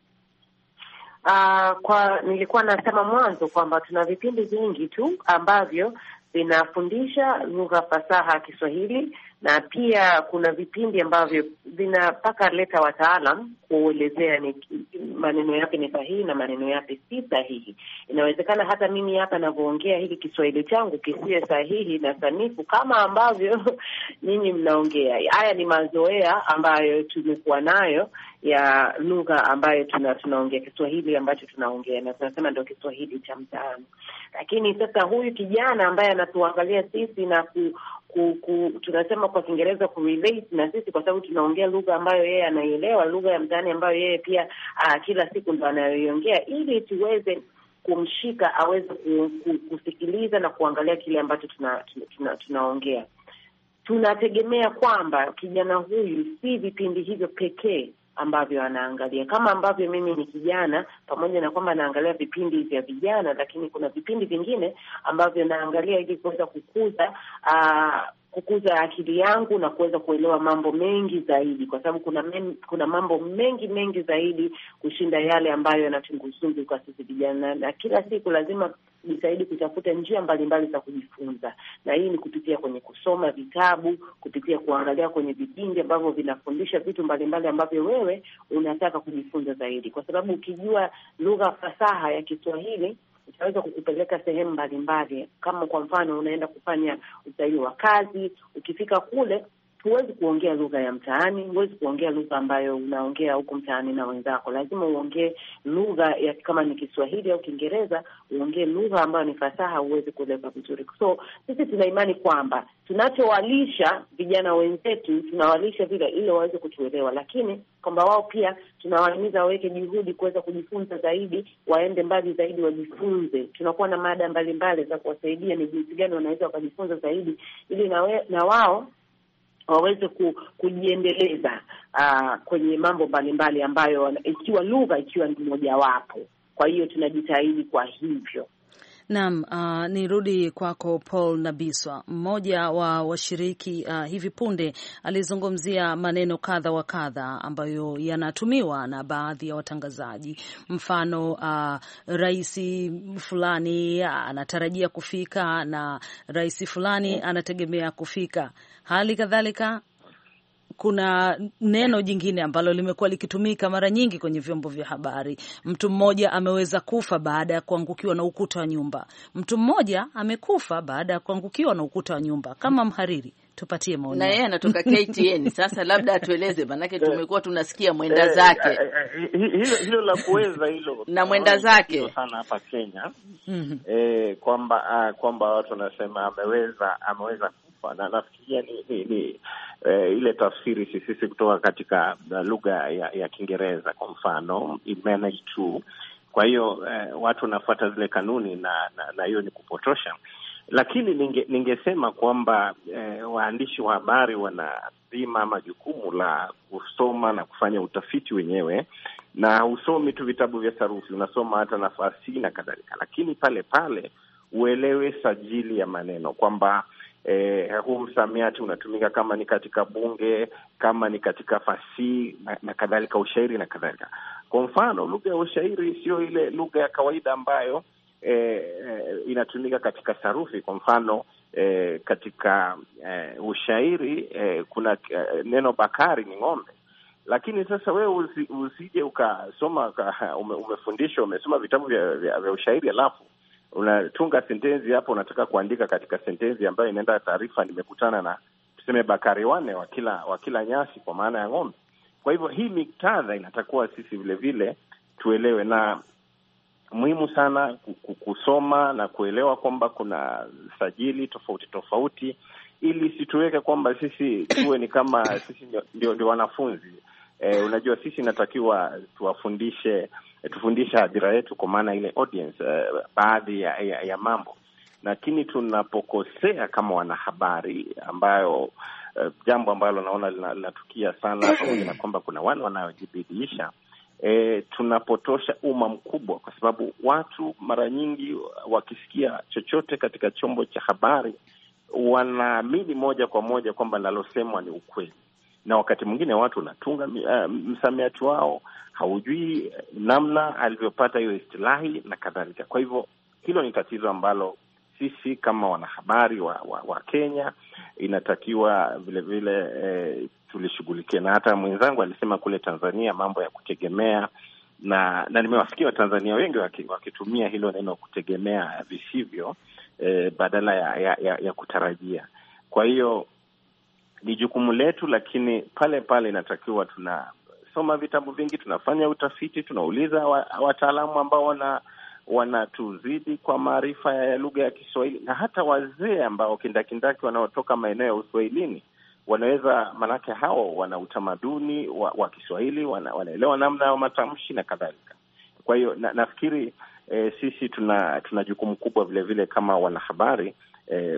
Uh, kwa nilikuwa nasema mwanzo kwamba tuna vipindi vingi tu ambavyo vinafundisha lugha fasaha ya Kiswahili, na pia kuna vipindi ambavyo vinapaka leta wataalam kuelezea ni maneno yake ni sahihi na maneno yake si sahihi. Inawezekana hata mimi hapa ninavyoongea hiki Kiswahili changu kisiwe sahihi na sanifu kama ambavyo nyinyi mnaongea. Haya ni mazoea ambayo tumekuwa nayo ya lugha ambayo tuna tunaongea, Kiswahili ambacho tunaongea na tunasema ndio Kiswahili cha mtaani. Lakini sasa huyu kijana ambaye anatuangalia sisi na ku Ku, ku, tunasema kwa Kiingereza ku relate na sisi, kwa sababu tunaongea lugha ambayo yeye anaielewa, lugha ya mtaani ambayo yeye pia uh, kila siku ndo anayoiongea, ili tuweze kumshika aweze ku, ku, kusikiliza na kuangalia kile ambacho tuna, tuna, tuna, tunaongea. Tunategemea kwamba kijana huyu si vipindi hivyo pekee ambavyo anaangalia. Kama ambavyo mimi ni kijana, pamoja na kwamba naangalia vipindi vya vijana, lakini kuna vipindi vingine ambavyo naangalia ili kuweza kukuza uh, kukuza akili yangu na kuweza kuelewa mambo mengi zaidi, kwa sababu kuna men, kuna mambo mengi mengi zaidi kushinda yale ambayo yanatunguzungu kwa sisi vijana, na kila siku lazima jitahidi kutafuta njia mbalimbali za kujifunza, na hii ni kupitia kwenye kusoma vitabu, kupitia kuangalia kwenye vipindi ambavyo vinafundisha vitu mbalimbali ambavyo wewe unataka kujifunza zaidi, kwa sababu ukijua lugha fasaha ya Kiswahili itaweza kukupeleka sehemu mbalimbali. Kama kwa mfano unaenda kufanya usaili wa kazi, ukifika kule huwezi kuongea lugha ya mtaani, huwezi kuongea lugha ambayo unaongea huko mtaani na wenzako. Lazima uongee lugha ya, kama ni Kiswahili au Kiingereza, uongee lugha ambayo ni fasaha, uweze kueleza vizuri. So sisi tuna imani kwamba tunachowalisha vijana wenzetu tunawalisha vile ili waweze kutuelewa, lakini kwamba wao pia tunawahimiza waweke juhudi kuweza kujifunza zaidi, waende mbali zaidi, wajifunze. Tunakuwa na mada mbalimbali za kuwasaidia ni jinsi gani wanaweza wakajifunza zaidi, ili na, we, na wao waweze ku, kujiendeleza uh, kwenye mambo mbalimbali ambayo ikiwa lugha ikiwa ni mojawapo. Kwa hiyo tunajitahidi kwa hivyo. Naam, uh, nirudi kwako Paul Nabiswa, mmoja wa washiriki uh, hivi punde alizungumzia maneno kadha wa kadha ambayo yanatumiwa na baadhi ya watangazaji. Mfano, uh, rais fulani anatarajia kufika na rais fulani anategemea kufika. Hali kadhalika kuna neno jingine ambalo limekuwa likitumika mara nyingi kwenye vyombo vya habari. Mtu mmoja ameweza kufa baada ya kuangukiwa na ukuta wa nyumba. Mtu mmoja amekufa baada ya kuangukiwa na ukuta wa nyumba. Kama mhariri, tupatie maoni. Na yeye anatoka K T N. Sasa labda atueleze, manake tumekuwa tunasikia mwenda zake. Hilo hilo la kuweza hilo. Na mwenda zake sana hapa Kenya. Eh, kwamba kwamba watu wanasema ameweza ameweza kufa, na nafikiria ni, ni, ni eh, ile tafsiri sisi kutoka katika lugha ya, ya Kiingereza. Kwa mfano, he managed to. Kwa hiyo eh, watu wanafuata zile kanuni na na hiyo ni kupotosha. Lakini ninge, ningesema kwamba eh, waandishi wa habari wana dhima ama jukumu la kusoma na kufanya utafiti wenyewe, na usomi tu vitabu vya sarufi, unasoma hata nafasi na kadhalika, lakini pale pale uelewe sajili ya maneno, kwamba eh, huu msamiati unatumika kama ni katika bunge, kama ni katika fasihi na, na kadhalika, ushairi na kadhalika. Kwa mfano, lugha ya ushairi sio ile lugha ya kawaida ambayo E, e, inatumika katika sarufi. Kwa mfano e, katika e, ushairi e, kuna e, neno bakari ni ng'ombe, lakini sasa wewe usi, usije ukasoma ume, umefundishwa umesoma vitabu vya, vya, vya ushairi alafu unatunga sentensi hapo, unataka kuandika katika sentensi ambayo inaenda taarifa, nimekutana na tuseme bakari wane wa kila wa kila nyasi, kwa maana ya ng'ombe. Kwa hivyo hii miktadha inatakuwa sisi vile vile tuelewe, na muhimu sana kusoma na kuelewa kwamba kuna sajili tofauti tofauti, ili situweke kwamba sisi tuwe ni kama sisi ndio ndio wanafunzi. E, unajua sisi natakiwa tuwafundishe tufundishe hadhira yetu, kwa maana ile audience e, baadhi ya, ya, ya mambo. Lakini tunapokosea kama wanahabari, ambayo e, jambo ambalo naona linatukia sana na kwamba kuna wale wanaojibidiisha E, tunapotosha umma mkubwa, kwa sababu watu mara nyingi wakisikia chochote katika chombo cha habari wanaamini moja kwa moja kwamba nalosemwa ni ukweli, na wakati mwingine watu wanatunga uh, msamiati wao, haujui namna alivyopata hiyo istilahi na kadhalika. Kwa hivyo hilo ni tatizo ambalo sisi kama wanahabari wa, wa, wa Kenya inatakiwa vile vile eh, tulishughulikia. Na hata mwenzangu alisema kule Tanzania mambo ya kutegemea, na na nimewasikia Watanzania wengi wakitumia hilo neno kutegemea visivyo, eh, badala ya, ya, ya, ya kutarajia. Kwa hiyo ni jukumu letu, lakini pale pale inatakiwa tunasoma vitabu vingi, tunafanya utafiti, tunauliza wataalamu ambao wana wanatuzidi kwa maarifa ya lugha ya Kiswahili, na hata wazee ambao kindakindaki wanaotoka maeneo ya Uswahilini wanaweza, manake hao wana utamaduni wa, wa Kiswahili, wana, wanaelewa namna ya matamshi na kadhalika. Kwa hiyo na, nafikiri e, sisi tuna tuna jukumu kubwa vile vile kama wanahabari e,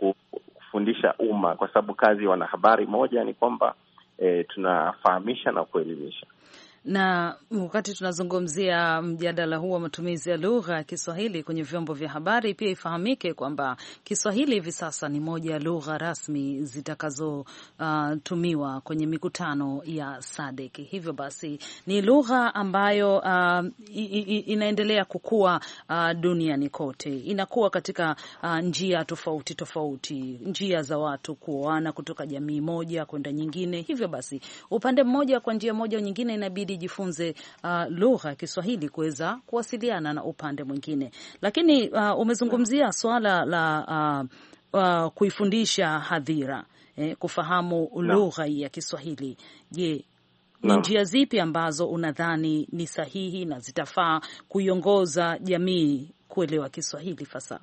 kufundisha umma, kwa sababu kazi ya wanahabari moja ni kwamba e, tunafahamisha na kuelimisha. Na wakati tunazungumzia mjadala huu wa matumizi ya lugha ya Kiswahili kwenye vyombo vya habari, pia ifahamike kwamba Kiswahili hivi sasa ni moja ya lugha rasmi zitakazotumiwa uh, kwenye mikutano ya S A D C. Hivyo basi ni lugha ambayo uh, inaendelea kukua uh, duniani kote. Inakuwa katika uh, njia tofauti tofauti, njia za watu kuoana kutoka jamii moja kwenda nyingine. Hivyo basi upande mmoja kwa njia moja au nyingine inabidi jifunze uh, lugha ya Kiswahili kuweza kuwasiliana na upande mwingine. Lakini uh, umezungumzia swala la uh, uh, kuifundisha hadhira. eh, kufahamu lugha ya Kiswahili. Je, ni njia zipi ambazo unadhani ni sahihi na zitafaa kuiongoza jamii kuelewa Kiswahili fasaha?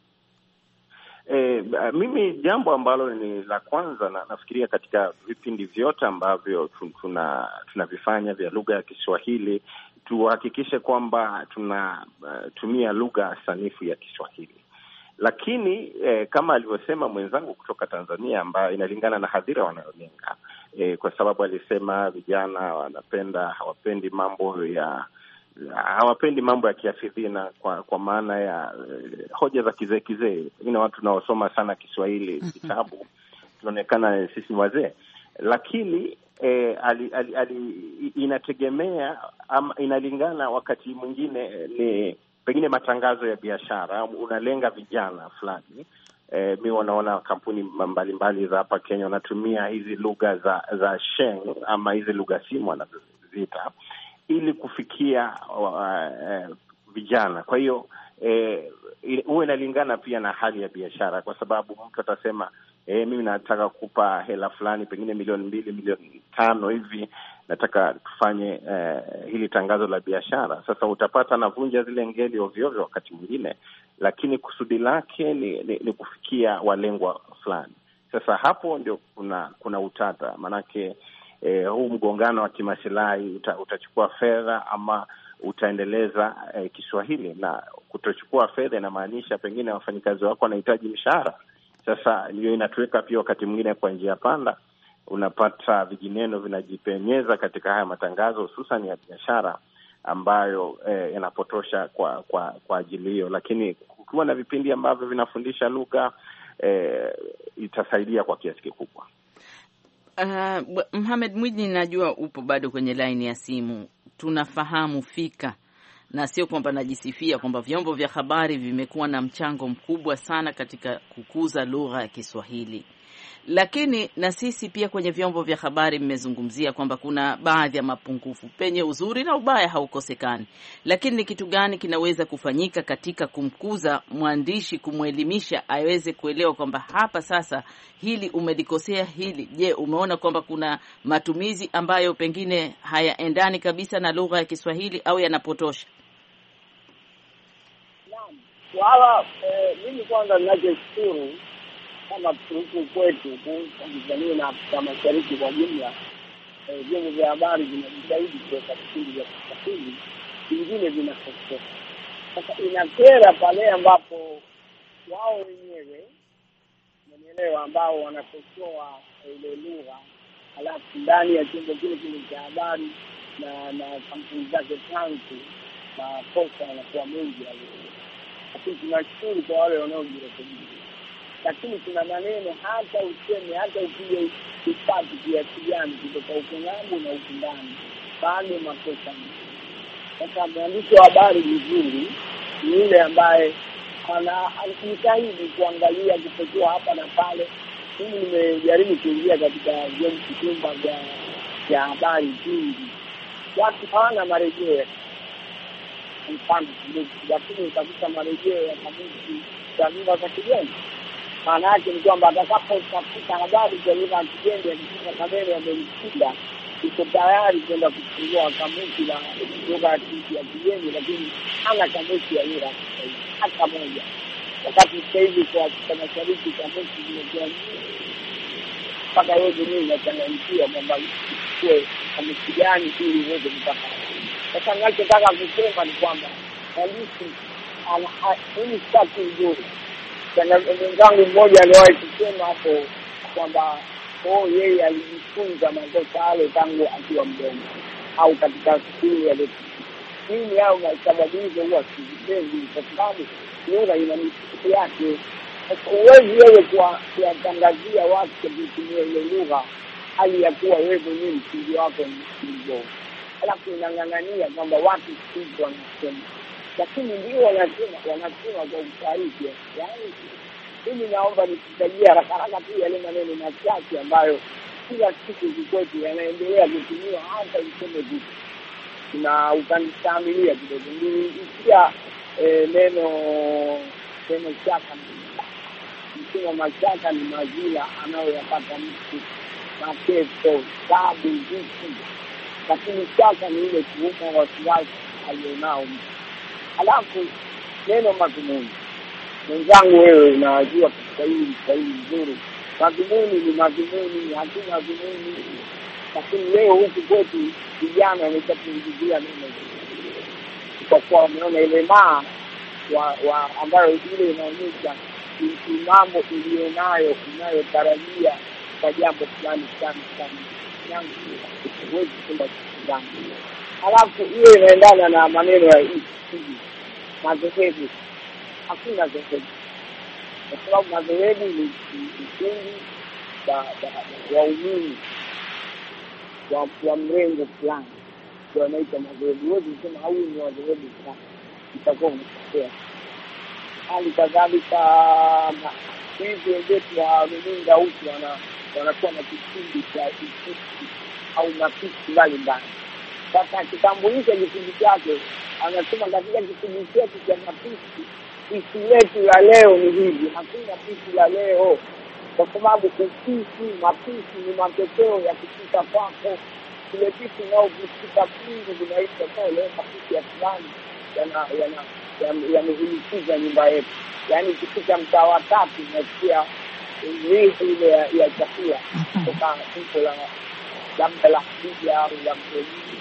E, mimi jambo ambalo ni la kwanza na nafikiria katika vipindi vyote ambavyo tuna tunavifanya vya lugha ya Kiswahili, tuhakikishe kwamba tunatumia uh, lugha sanifu ya Kiswahili. Lakini eh, kama alivyosema mwenzangu kutoka Tanzania ambaye inalingana na hadhira wanayolenga, eh, kwa sababu alisema vijana wanapenda hawapendi mambo ya hawapendi mambo ya kiafidhina, kwa kwa maana ya eh, hoja za kizee kizee. Wengine watu tunaosoma sana Kiswahili kitabu tunaonekana sisi wazee, lakini eh, ali, ali, ali, inategemea ama inalingana. Wakati mwingine ni pengine matangazo ya biashara, unalenga vijana fulani. E, mimi wanaona kampuni mbalimbali za hapa Kenya wanatumia hizi lugha za za sheng ama hizi lugha simu wanazoziita ili kufikia uh, uh, vijana. Kwa hiyo eh, huwa inalingana pia na hali ya biashara, kwa sababu mtu atasema eh, mimi nataka kukupa hela fulani, pengine milioni mbili, milioni tano hivi, nataka tufanye eh, hili tangazo la biashara. Sasa utapata navunja zile ngeli ovyo ovyo wakati mwingine, lakini kusudi lake ni, ni, ni kufikia walengwa fulani. Sasa hapo ndio kuna kuna utata, manake eh, huu mgongano wa kimasilahi, uta, utachukua fedha ama utaendeleza eh, Kiswahili. Na kutochukua fedha inamaanisha pengine wafanyikazi wako wanahitaji mshahara. Sasa hiyo inatuweka pia wakati mwingine kwa njia panda. Unapata vijineno vinajipenyeza katika haya matangazo, hususan ya biashara, ambayo eh, yanapotosha kwa kwa kwa ajili hiyo. Lakini kukiwa na vipindi ambavyo vinafundisha lugha eh, itasaidia kwa kiasi kikubwa. Uh, Mohamed Mwidni, najua upo bado kwenye line ya simu. Tunafahamu fika, na sio kwamba najisifia, kwamba vyombo vya habari vimekuwa na mchango mkubwa sana katika kukuza lugha ya Kiswahili. Lakini na sisi pia kwenye vyombo vya habari mmezungumzia kwamba kuna baadhi ya mapungufu. Penye uzuri na ubaya haukosekani. Lakini ni kitu gani kinaweza kufanyika katika kumkuza mwandishi, kumwelimisha aweze kuelewa kwamba hapa sasa hili umelikosea hili? Je, umeona kwamba kuna matumizi ambayo pengine hayaendani kabisa na lugha ya Kiswahili au yanapotosha? Naam. Wala eh, mimi kwanza ninacheshukuru kama huku kwetu Tanzania na Afrika Mashariki kwa jumla, vyombo vya habari vinajitahidi kuweka vipindi vya Kiswahili, vingine vinakosea. Sasa inakera pale ambapo wao wenyewe wanaelewa, ambao wanakosoa ile lugha, halafu ndani ya chombo kile kile cha habari na na kampuni zake tangu makosa yanakuwa mengi ya lugha. Lakini tunashukuru kwa wale wanaojirekebisha. Lakini kuna maneno hata useme, hata upige kipati kia kijani kutoka huko ng'ambo na huko ndani, bado makosa. Sasa mwandishi wa habari vizuri ni yule ambaye anajitahidi kuangalia kupotoa hapa na pale. Mimi nimejaribu kuingia katika vyombo vya vya habari vingi, watu hawana marejeo mfano, lakini utakuta marejeo ya kamusi za lugha za kigeni. Maana yake ni kwamba atakapotafuta habari za lugha ya kigeni akifika kamera yamemshinda, iko tayari kwenda kufungua kamusi la lugha ya kigeni, lakini hana kamusi ya lugha hata moja. Wakati sasa hivi kwa Afrika Mashariki kamusi zimekuwa mpaka wewe mwenyewe unachanganyikiwa kwamba kwa kamusi gani ili uweze kupata. Sasa ninachotaka kusema ni kwamba mwandishi ana hii stati nzuri. Kana mwenzangu mmoja aliwahi kusema hapo kwamba oh, yeye alijifunza makosa yale tangu akiwa mdogo au katika shule ya leo. Mimi au sababu hizo huwa sizipendi, kwa sababu lugha ina msingi yake. Huwezi wewe kuwatangazia watu kutumia ile lugha hali ya kuwa wewe mwenyewe msingi wako ni mdogo. Alafu unang'ang'ania kwamba watu sisi wanasema, lakini ndio wanasema wanasema kwa usahihi. Yaani mimi naomba nikutajia haraka haraka tu yale maneno machache ambayo kila siku kwetu yanaendelea kutumiwa hata useme vipi, na ukanistamilia kidogo. Ndio pia eh, neno neno chaka msimu wa mashaka ni mazila anayoyapata mtu, mateso, tabu, vitu. Lakini shaka ni ile kuuma wasiwasi alionao mtu. Alafu neno madhumuni, mwenzangu wewe unajua katika hili Kiswahili nzuri, madhumuni ni madhumuni, hakuna madhumuni. Lakini leo huku kwetu vijana wameshapungukia neno, kwa kuwa wameona ile maa wa, wa ambayo ile inaonyesha mambo ilionayo inayotarajia kwa jambo fulani sana sana yangu huwezi kwenda kuzungumza. Alafu hiyo inaendana na maneno ya hii madhehebu. Hakuna dhehebu, kwa sababu madhehebu ni msingi wa waumini wa wa mrengo fulani, ndio wanaita madhehebu. Huwezi kusema au ni madhehebu fulani, itakuwa unakosea. Hali kadhalika hivi wenzetu wa runinga huku wana wanakuwa na kipindi cha isusi au mapisi mbalimbali. Sasa kitambulisha kipindi chake, anasema katika kipindi chetu cha mapisi, pisi letu la leo ni hivi. Hakuna pisi la leo, kwa sababu kupisi mapisi ni matokeo ya kupika kwako. Kile pisi nao kupika pingu vinaitwa pole mapisi ya fulani yana yana yamehilikiza nyumba yetu. Yaani kupika mtaa wa tatu nasikia rihi ile ya, ya chakula kutoka tumbo la labda la kija au la mtoni.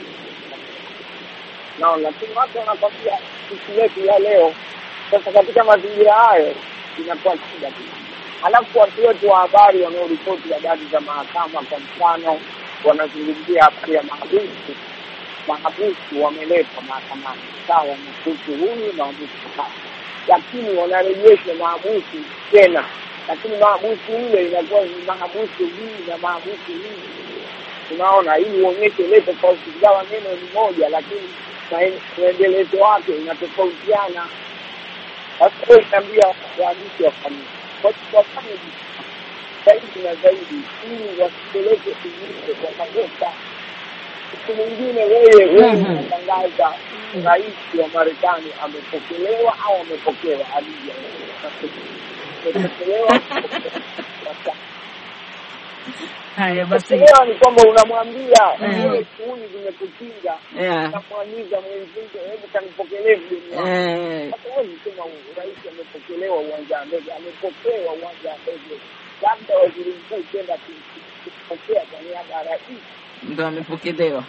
Naona lakini watu wanakwambia sisi letu ya leo. Sasa katika mazingira hayo inakuwa shida tu. Alafu watu wetu wa habari wanaoripoti habari za mahakama, kwa mfano wanazungumzia habari ya mahabusu. Mahabusu wameletwa mahakamani, sawa, mkutu huyu na mkutu hapa, lakini wanarejeshwa mahabusu tena. Lakini mahabusu ile inakuwa ni mahabusu hii na mahabusu hii. Unaona, ili uonyeshe ile tofauti, ingawa neno ni moja, lakini maendelezo wake inatofautiana. Sasa inaambia waandishi wa kanuni kwa sababu zaidi na zaidi ili wasipeleke ujumbe kwa makosa. Kitu mwingine, wewe wewe unatangaza rais wa Marekani amepokelewa au amepokewa, alija amepokelewa. Haya basi, leo ni kwamba unamwambia wewe shughuli zimekutinga, unamwambia mwenzako hebu kanipokelee dunia. Sasa wewe unasema rais amepokelewa uwanja wa ndege, amepokewa uwanja wa ndege, labda waziri mkuu kwenda kupokea kwa niaba ya rais ndio amepokelewa.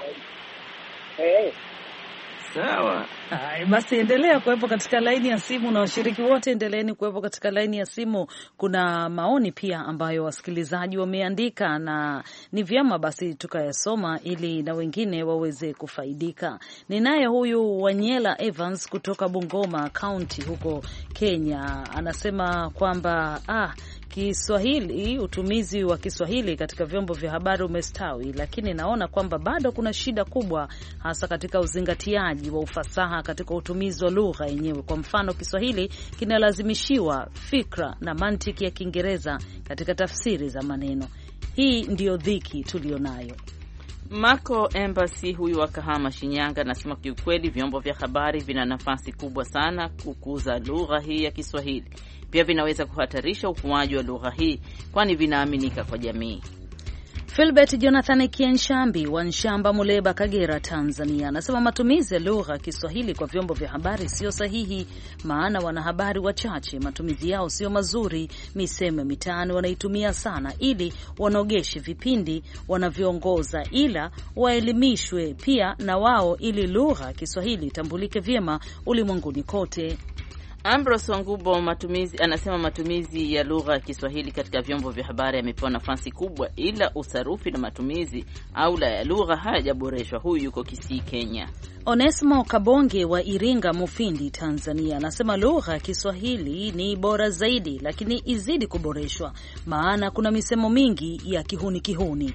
Eh, sawa. Hai, basi endelea kuwepo katika laini ya simu na washiriki wote endeleeni kuwepo katika laini ya simu. Kuna maoni pia ambayo wasikilizaji wameandika na ni vyema basi tukayasoma ili na wengine waweze kufaidika. Ninaye huyu Wanyela Evans kutoka Bungoma County huko Kenya. Anasema kwamba ah Kiswahili, utumizi wa Kiswahili katika vyombo vya habari umestawi, lakini naona kwamba bado kuna shida kubwa hasa katika uzingatiaji wa ufasaha katika utumizi wa lugha yenyewe. Kwa mfano, Kiswahili kinalazimishiwa fikra na mantiki ya Kiingereza katika tafsiri za maneno. Hii ndiyo dhiki tulionayo. Marco Embassy huyu wa Kahama, Shinyanga, anasema kiukweli vyombo vya habari vina nafasi kubwa sana kukuza lugha hii ya Kiswahili. Pia vinaweza kuhatarisha ukuaji wa lugha hii kwani vinaaminika kwa jamii. Philbert Jonathan Kienshambi wa Nshamba, Muleba, Kagera, Tanzania, anasema matumizi ya lugha ya Kiswahili kwa vyombo vya habari sio sahihi, maana wanahabari wachache matumizi yao sio mazuri. Misemo mitaani wanaitumia sana ili wanogeshe vipindi wanavyoongoza, ila waelimishwe pia na wao ili lugha ya Kiswahili tambulike vyema ulimwenguni kote. Ambrose Wangubo matumizi anasema matumizi ya lugha ya Kiswahili katika vyombo vya habari yamepewa nafasi kubwa, ila usarufi na matumizi au la ya lugha hayajaboreshwa. Huyu yuko Kisii, Kenya. Onesmo Kabonge wa Iringa, Mufindi, Tanzania, anasema lugha ya Kiswahili ni bora zaidi, lakini izidi kuboreshwa, maana kuna misemo mingi ya kihuni kihuni.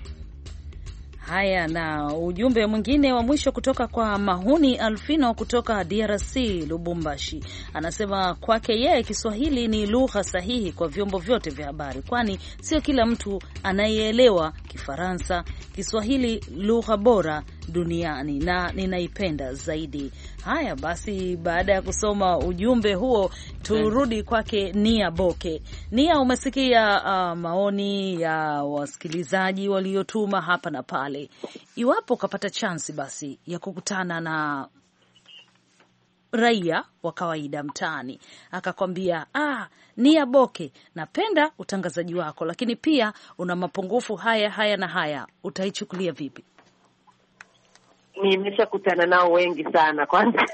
Haya, na ujumbe mwingine wa mwisho kutoka kwa Mahuni Alfino kutoka D R C, Lubumbashi, anasema kwake yeye Kiswahili ni lugha sahihi kwa vyombo vyote vya habari, kwani sio kila mtu anayeelewa Kifaransa, Kiswahili lugha bora duniani na ninaipenda zaidi. Haya basi, baada ya kusoma ujumbe huo turudi kwake Nia Boke. Nia, umesikia uh, maoni ya wasikilizaji waliotuma hapa na pale. Iwapo ukapata chansi basi ya kukutana na raia wa kawaida mtaani akakwambia, ah, Nia Boke, napenda utangazaji wako, lakini pia una mapungufu haya haya na haya, utaichukulia vipi? Nimeshakutana nao wengi sana kwanza.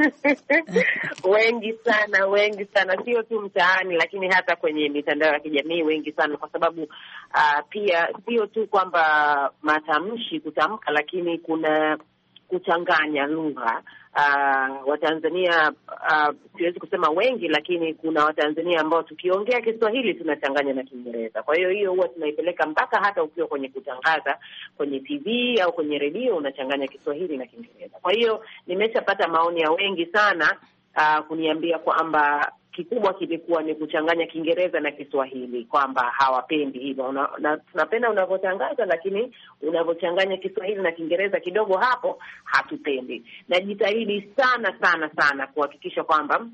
wengi sana wengi sana sio tu mtaani, lakini hata kwenye mitandao ya kijamii wengi sana, kwa sababu uh, pia sio tu kwamba matamshi kutamka, lakini kuna kuchanganya lugha. Uh, Watanzania uh, siwezi kusema wengi, lakini kuna Watanzania ambao tukiongea Kiswahili tunachanganya na Kiingereza. Kwa hiyo hiyo huwa tunaipeleka mpaka hata ukiwa kwenye kutangaza kwenye T V au kwenye redio unachanganya Kiswahili na Kiingereza. Kwa hiyo nimeshapata maoni ya wengi sana uh, kuniambia kwamba kikubwa kilikuwa ni kuchanganya Kiingereza na Kiswahili, kwamba hawapendi hivyo. Una, na, tunapenda unavyotangaza, lakini unavyochanganya Kiswahili na Kiingereza kidogo hapo hatupendi. Najitahidi sana sana sana kuhakikisha kwamba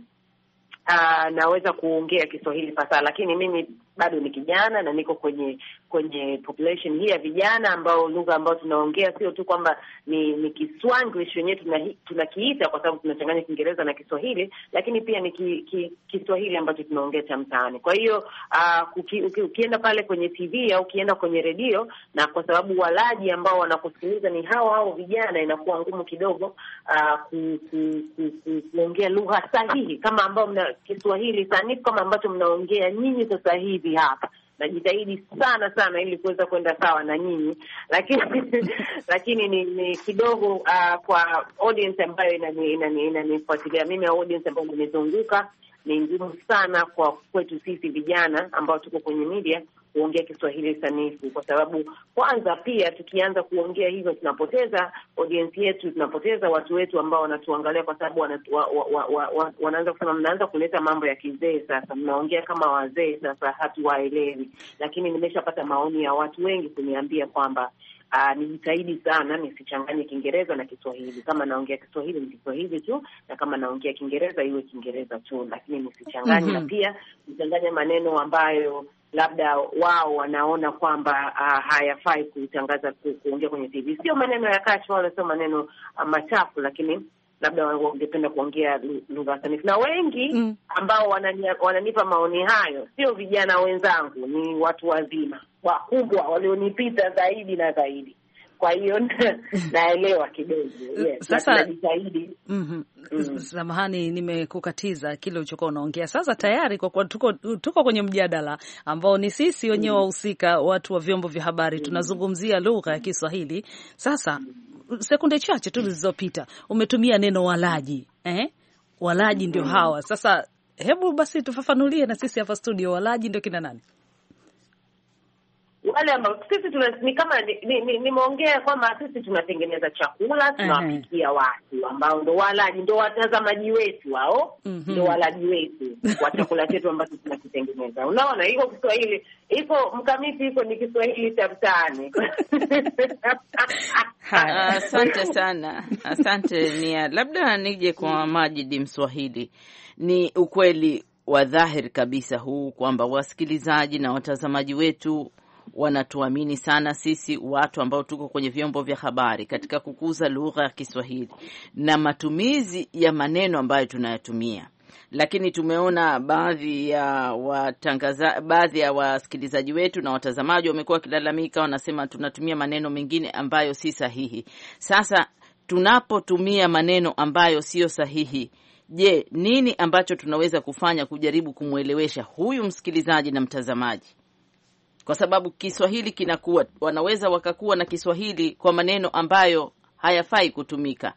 Uh, naweza kuongea Kiswahili fasaha, lakini mimi bado ni kijana na niko kwenye kwenye population hii ya vijana ambao lugha ambao tunaongea sio tu kwamba ni ni Kiswanglish wenyewe tunakiita kwa sababu tunachanganya Kiingereza na Kiswahili, lakini pia ni ki, ki, Kiswahili ambacho tunaongea cha mtaani. Kwa hiyo uh, uki, uki, ukienda pale kwenye T V au ukienda kwenye redio, na kwa sababu walaji ambao wanakusikiliza ni hao hao vijana, inakuwa ngumu kidogo uh, ku, ku, ku, ku, kuongea lugha sahihi kama ambao mna Kiswahili sanifu kama ambacho mnaongea nyinyi sasa hivi hapa. Najitahidi sana sana ili kuweza kwenda sawa na nyinyi, lakini lakini ni, ni kidogo uh, kwa audience ambayo inanifuatilia mimi, audience ambayo inanizunguka, ni ngumu sana kwa kwetu sisi vijana ambao tuko kwenye media kuongea Kiswahili sanifu, kwa sababu kwanza pia tukianza kuongea hivyo tunapoteza audience yetu, tunapoteza watu wetu ambao wanatuangalia, kwa sababu wana, wa, wa, wa, wa, wanaanza kusema mnaanza kuleta mambo ya kizee sasa, mnaongea kama wazee sasa, hatuwaelewi. Lakini nimeshapata maoni ya watu wengi kuniambia kwamba Uh, nijitahidi sana nisichanganye Kiingereza na Kiswahili. Kama naongea Kiswahili ni Kiswahili tu, na kama naongea Kiingereza iwe Kiingereza tu, lakini nisichanganye. Mm-hmm. Na pia nichanganye maneno ambayo labda wao wanaona kwamba uh, hayafai kutangaza ku, kuongea kwenye T V. Sio maneno ya kashfa wala sio maneno uh, machafu, lakini labda wangependa kuongea lugha sanifu. Na wengi mm. ambao wanani, wananipa maoni hayo sio vijana wenzangu, ni watu wazima wakubwa walionipita zaidi na zaidi. Kwa hiyo naelewa kidogo. Yes, sasa najitahidi. Mhm. Mm. Samahani nimekukatiza kile ulichokuwa unaongea. Sasa tayari kwa kuwa tuko tuko kwenye mjadala ambao ni sisi wenyewe wahusika, watu wa vyombo vya habari, mm. tunazungumzia lugha ya Kiswahili. Sasa sekunde chache tu zilizopita umetumia neno walaji. Eh? Walaji ndio hawa. Sasa hebu basi tufafanulie na sisi hapa studio, walaji ndio kina nani? Wale ambao sisi tuna ni kama nimeongea ni, ni kwamba sisi tunatengeneza chakula, tunawapikia uh-huh. watu ambao ndo walaji, ndo watazamaji wetu hao, mm-hmm. ndo walaji wetu wa chakula chetu ambacho tunakitengeneza. Unaona iko Kiswahili, iko mkamiti, iko ni Kiswahili cha mtaani. Asante sana. Asante Nia. Labda nije kwa Majid Mswahili. Ni ukweli wa dhahiri kabisa huu kwamba wasikilizaji na watazamaji wetu wanatuamini sana sisi watu ambao tuko kwenye vyombo vya habari katika kukuza lugha ya Kiswahili na matumizi ya maneno ambayo tunayatumia. Lakini tumeona baadhi ya watangaza baadhi ya wasikilizaji wetu na watazamaji wamekuwa kilalamika, wanasema tunatumia maneno mengine ambayo si sahihi. Sasa tunapotumia maneno ambayo sio sahihi, je, nini ambacho tunaweza kufanya kujaribu kumuelewesha huyu msikilizaji na mtazamaji? Kwa sababu Kiswahili kinakuwa, wanaweza wakakuwa na Kiswahili kwa maneno ambayo hayafai kutumika.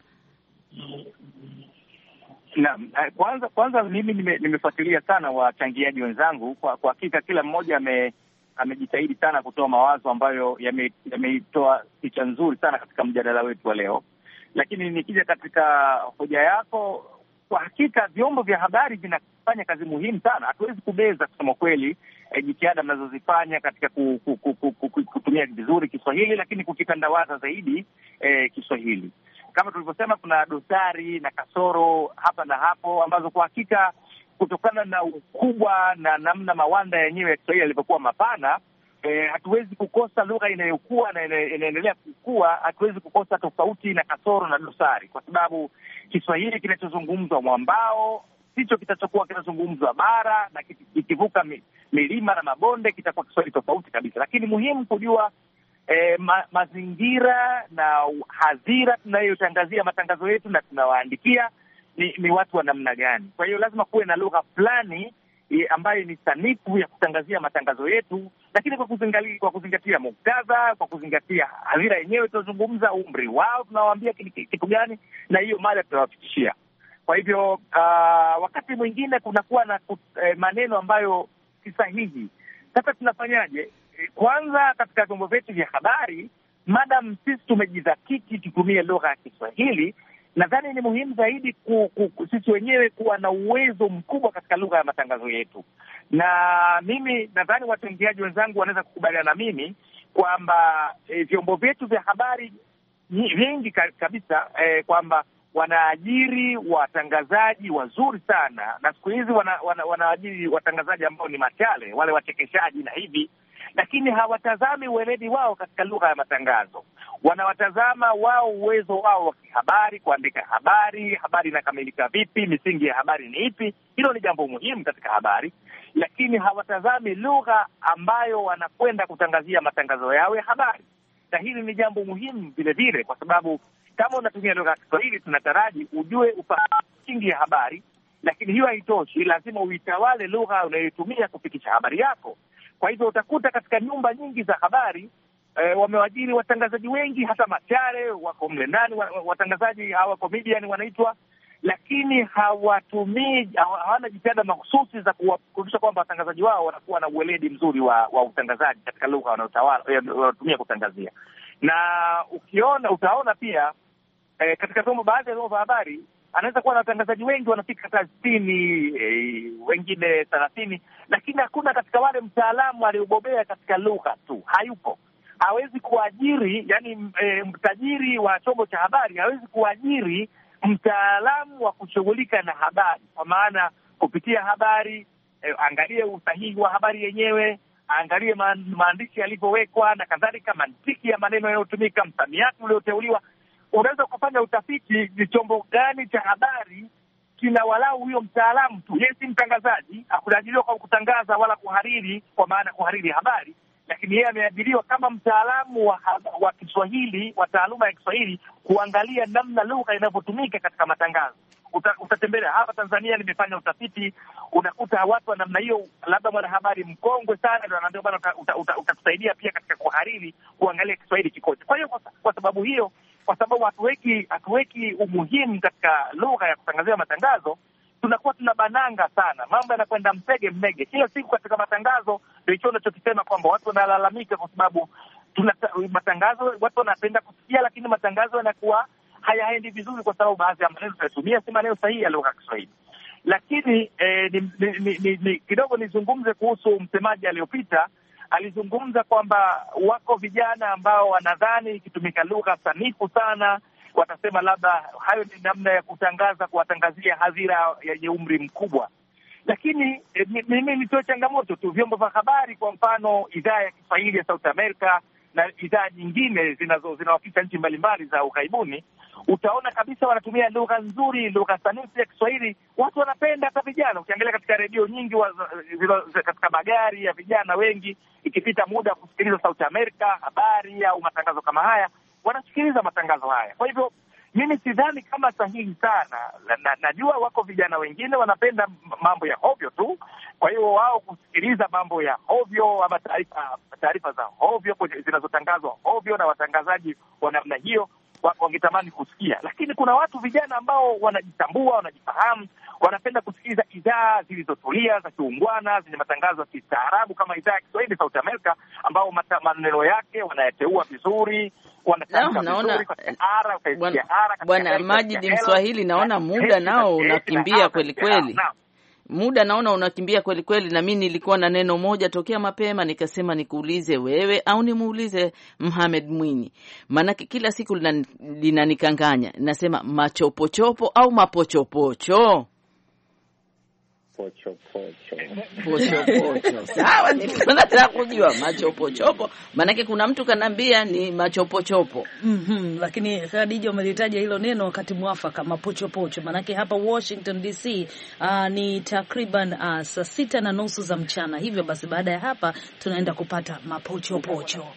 Naam, kwanza kwanza mimi nime, nimefuatilia sana wachangiaji wenzangu. Kwa kwa hakika kila mmoja ame amejitahidi sana kutoa mawazo ambayo yameitoa yame picha nzuri sana katika mjadala wetu wa leo. Lakini nikija katika hoja yako, kwa hakika vyombo vya habari vinafanya kazi muhimu sana. Hatuwezi kubeza kusema kweli e, jitihada mnazozifanya katika ku, ku, ku, ku, ku, kutumia vizuri Kiswahili, lakini kukitandawaza zaidi e, Kiswahili. Kama tulivyosema, kuna dosari na kasoro hapa na hapo ambazo kwa hakika kutokana na ukubwa na namna mawanda yenyewe ya Kiswahili yalivyokuwa mapana, e, hatuwezi kukosa lugha inayokuwa na inaendelea kukua, hatuwezi kukosa tofauti na kasoro na dosari, kwa sababu Kiswahili kinachozungumzwa mwambao sicho kitachokuwa kinazungumzwa bara, na kikivuka milima na mabonde kitakuwa Kiswahili tofauti kabisa. Lakini muhimu kujua E, ma, mazingira na hadhira tunayotangazia matangazo yetu na tunawaandikia ni, ni watu wa namna gani. Kwa hiyo lazima kuwe na lugha fulani e, ambayo ni sanifu ya kutangazia matangazo yetu, lakini kwa kuzingatia, kwa kuzingatia muktadha, kwa kuzingatia hadhira yenyewe tunazungumza, umri wao tunawaambia kitu gani, na hiyo mada tunawafikishia. Kwa hivyo uh, wakati mwingine kunakuwa na eh, maneno ambayo si sahihi. Sasa tunafanyaje? Kwanza, katika vyombo vyetu vya habari, madam sisi tumejidhatiti tutumie lugha ya Kiswahili, nadhani ni muhimu zaidi ku, ku, ku, sisi wenyewe kuwa na uwezo mkubwa katika lugha ya matangazo yetu. Na mimi nadhani watengeaji wenzangu wanaweza kukubaliana na mimi kwamba e, vyombo vyetu vya habari vingi kabisa e, kwamba wanaajiri watangazaji wazuri sana, na siku hizi wana, wana, wanaajiri watangazaji ambao ni machale, wale wachekeshaji na hivi, lakini hawatazami weledi wao katika lugha ya matangazo. Wanawatazama wao uwezo wao wa kihabari, kuandika habari, habari inakamilika vipi, misingi ya habari ni ipi. Hilo ni jambo muhimu katika habari, lakini hawatazami lugha ambayo wanakwenda kutangazia matangazo yao ya habari. Na hili ni jambo muhimu vile vile, kwa sababu kama unatumia lugha ya Kiswahili tunataraji ujue ufahamu misingi ya habari, lakini hiyo haitoshi, lazima uitawale lugha unayotumia kufikisha habari yako. Kwa hivyo utakuta katika nyumba nyingi za habari e, wamewajiri watangazaji wengi, hata machare wako mle ndani, watangazaji hawa comedian wanaitwa, lakini hawatumii, hawana jitihada mahususi za kuhakikisha kwamba watangazaji wao wanakuwa na uweledi mzuri wa, wa utangazaji katika lugha wanayotumia kutangazia. Na ukiona utaona pia e, katika vyombo, baadhi ya vyombo vya habari anaweza kuwa na watangazaji wengi wanafika hata sitini, e, wengine thelathini, lakini hakuna katika wale mtaalamu aliyobobea katika lugha tu, hayupo. Hawezi kuajiri, yani e, mtajiri wa chombo cha habari hawezi kuajiri mtaalamu wa kushughulika na habari, kwa maana kupitia habari e, angalie usahihi wa habari yenyewe, angalie ma, maandishi yalivyowekwa na kadhalika, mantiki ya maneno yanayotumika, msamiati ulioteuliwa. Unaweza kufanya utafiti ni chombo gani cha habari kina walau huyo mtaalamu tu. Yeye si mtangazaji, hakuajiriwa kwa kutangaza wala kuhariri, kwa maana kuhariri habari, lakini yeye ameajiriwa kama mtaalamu wa, wa Kiswahili, wa taaluma ya Kiswahili, kuangalia namna lugha inavyotumika katika matangazo. Uta, utatembelea hapa Tanzania, nimefanya utafiti, unakuta watu wa namna hiyo, labda mwanahabari mkongwe sana ndio anaambia bwana, utatusaidia pia katika kuhariri, kuangalia Kiswahili kikoje. Kwa hiyo kwa, kwa sababu hiyo, kwa sababu hatuweki hatuweki umuhimu katika lugha ya kutangazia matangazo, tunakuwa tunabananga sana, mambo yanakwenda mpege mmege kila siku katika matangazo. Ndio hicho unachokisema kwamba watu wanalalamika kwa sababu tuna matangazo, watu wanapenda kusikia, lakini matangazo yanakuwa hayaendi vizuri kwa sababu baadhi ya maneno tunatumia si maneno sahihi ya lugha ya Kiswahili. Lakini eh, ni, ni, ni, ni, kidogo nizungumze kuhusu msemaji aliyopita. Alizungumza kwamba wako vijana ambao wanadhani ikitumika lugha sanifu sana watasema labda hayo ni namna ya kutangaza, kuwatangazia hadhira yenye umri mkubwa. Lakini mimi eh, nitoe changamoto tu, vyombo vya habari, kwa mfano idhaa ya Kiswahili ya South America na idhaa nyingine zinazo zinawakilisha nchi mbalimbali za ughaibuni, utaona kabisa wanatumia lugha nzuri, lugha sanifu ya Kiswahili. Watu wanapenda, hata vijana. Ukiangalia katika redio nyingi wa, zilo, katika magari ya vijana wengi, ikipita muda wa kusikiliza South America habari au matangazo kama haya, wanasikiliza matangazo haya. Kwa hivyo mimi sidhani kama sahihi sana. Na, najua wako vijana wengine wanapenda mambo ya hovyo tu, kwa hiyo wao kusikiliza mambo ya hovyo ama taarifa taarifa za hovyo zinazotangazwa hovyo na watangazaji wa namna hiyo wangetamani kusikia. Lakini kuna watu vijana ambao wanajitambua, wanajifahamu, wanapenda kusikiliza idhaa zilizotulia za kiungwana zenye matangazo ya kistaarabu kama idhaa ya Kiswahili South America, ambao maneno yake wanayateua vizuri, wanatamka vizuri kwa ara, Bwana Majid Mswahili, naona muda nao unakimbia kweli kweli. Muda naona unakimbia kweli kweli, na mimi nilikuwa na neno moja tokea mapema, nikasema nikuulize wewe au nimuulize Mohamed Mwinyi, maanake kila siku linanikanganya. Nasema machopochopo au mapochopocho? Pocho pocho. Pocho pocho. Sawa, nataka kujua machopochopo. Maanake kuna mtu kanambia ni machopochopo. Mhm, lakini Khadija umelitaja hilo neno wakati mwafaka, mapochopocho. Maanake hapa Washington D C uh, ni takriban uh, saa sita na nusu za mchana. Hivyo basi baada ya hapa tunaenda kupata mapochopocho.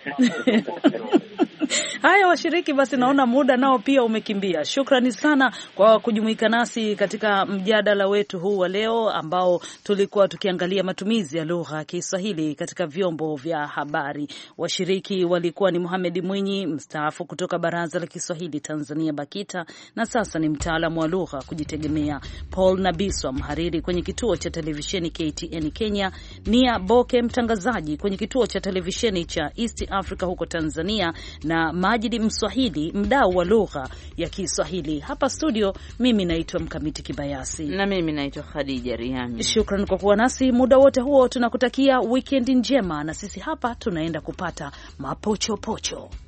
Haya washiriki, basi naona muda nao pia umekimbia. Shukrani sana kwa kujumuika nasi katika mjadala wetu huu wa leo ambao tulikuwa tukiangalia matumizi ya lugha ya Kiswahili katika vyombo vya habari. Washiriki walikuwa ni Mohamed Mwinyi, mstaafu kutoka Baraza la Kiswahili Tanzania BAKITA na sasa ni mtaalamu wa lugha kujitegemea; Paul Nabiswa, mhariri kwenye kituo cha televisheni K T N Kenya; Nia Boke, mtangazaji kwenye kituo cha televisheni cha East Africa huko Tanzania; na Majidi Mswahili, mdau wa lugha ya Kiswahili. Hapa studio mimi naitwa Mkamiti Kibayasi na mimi naitwa Khadija Riami. Shukrani kwa kuwa nasi muda wote huo. Tunakutakia weekend njema, na sisi hapa tunaenda kupata mapochopocho.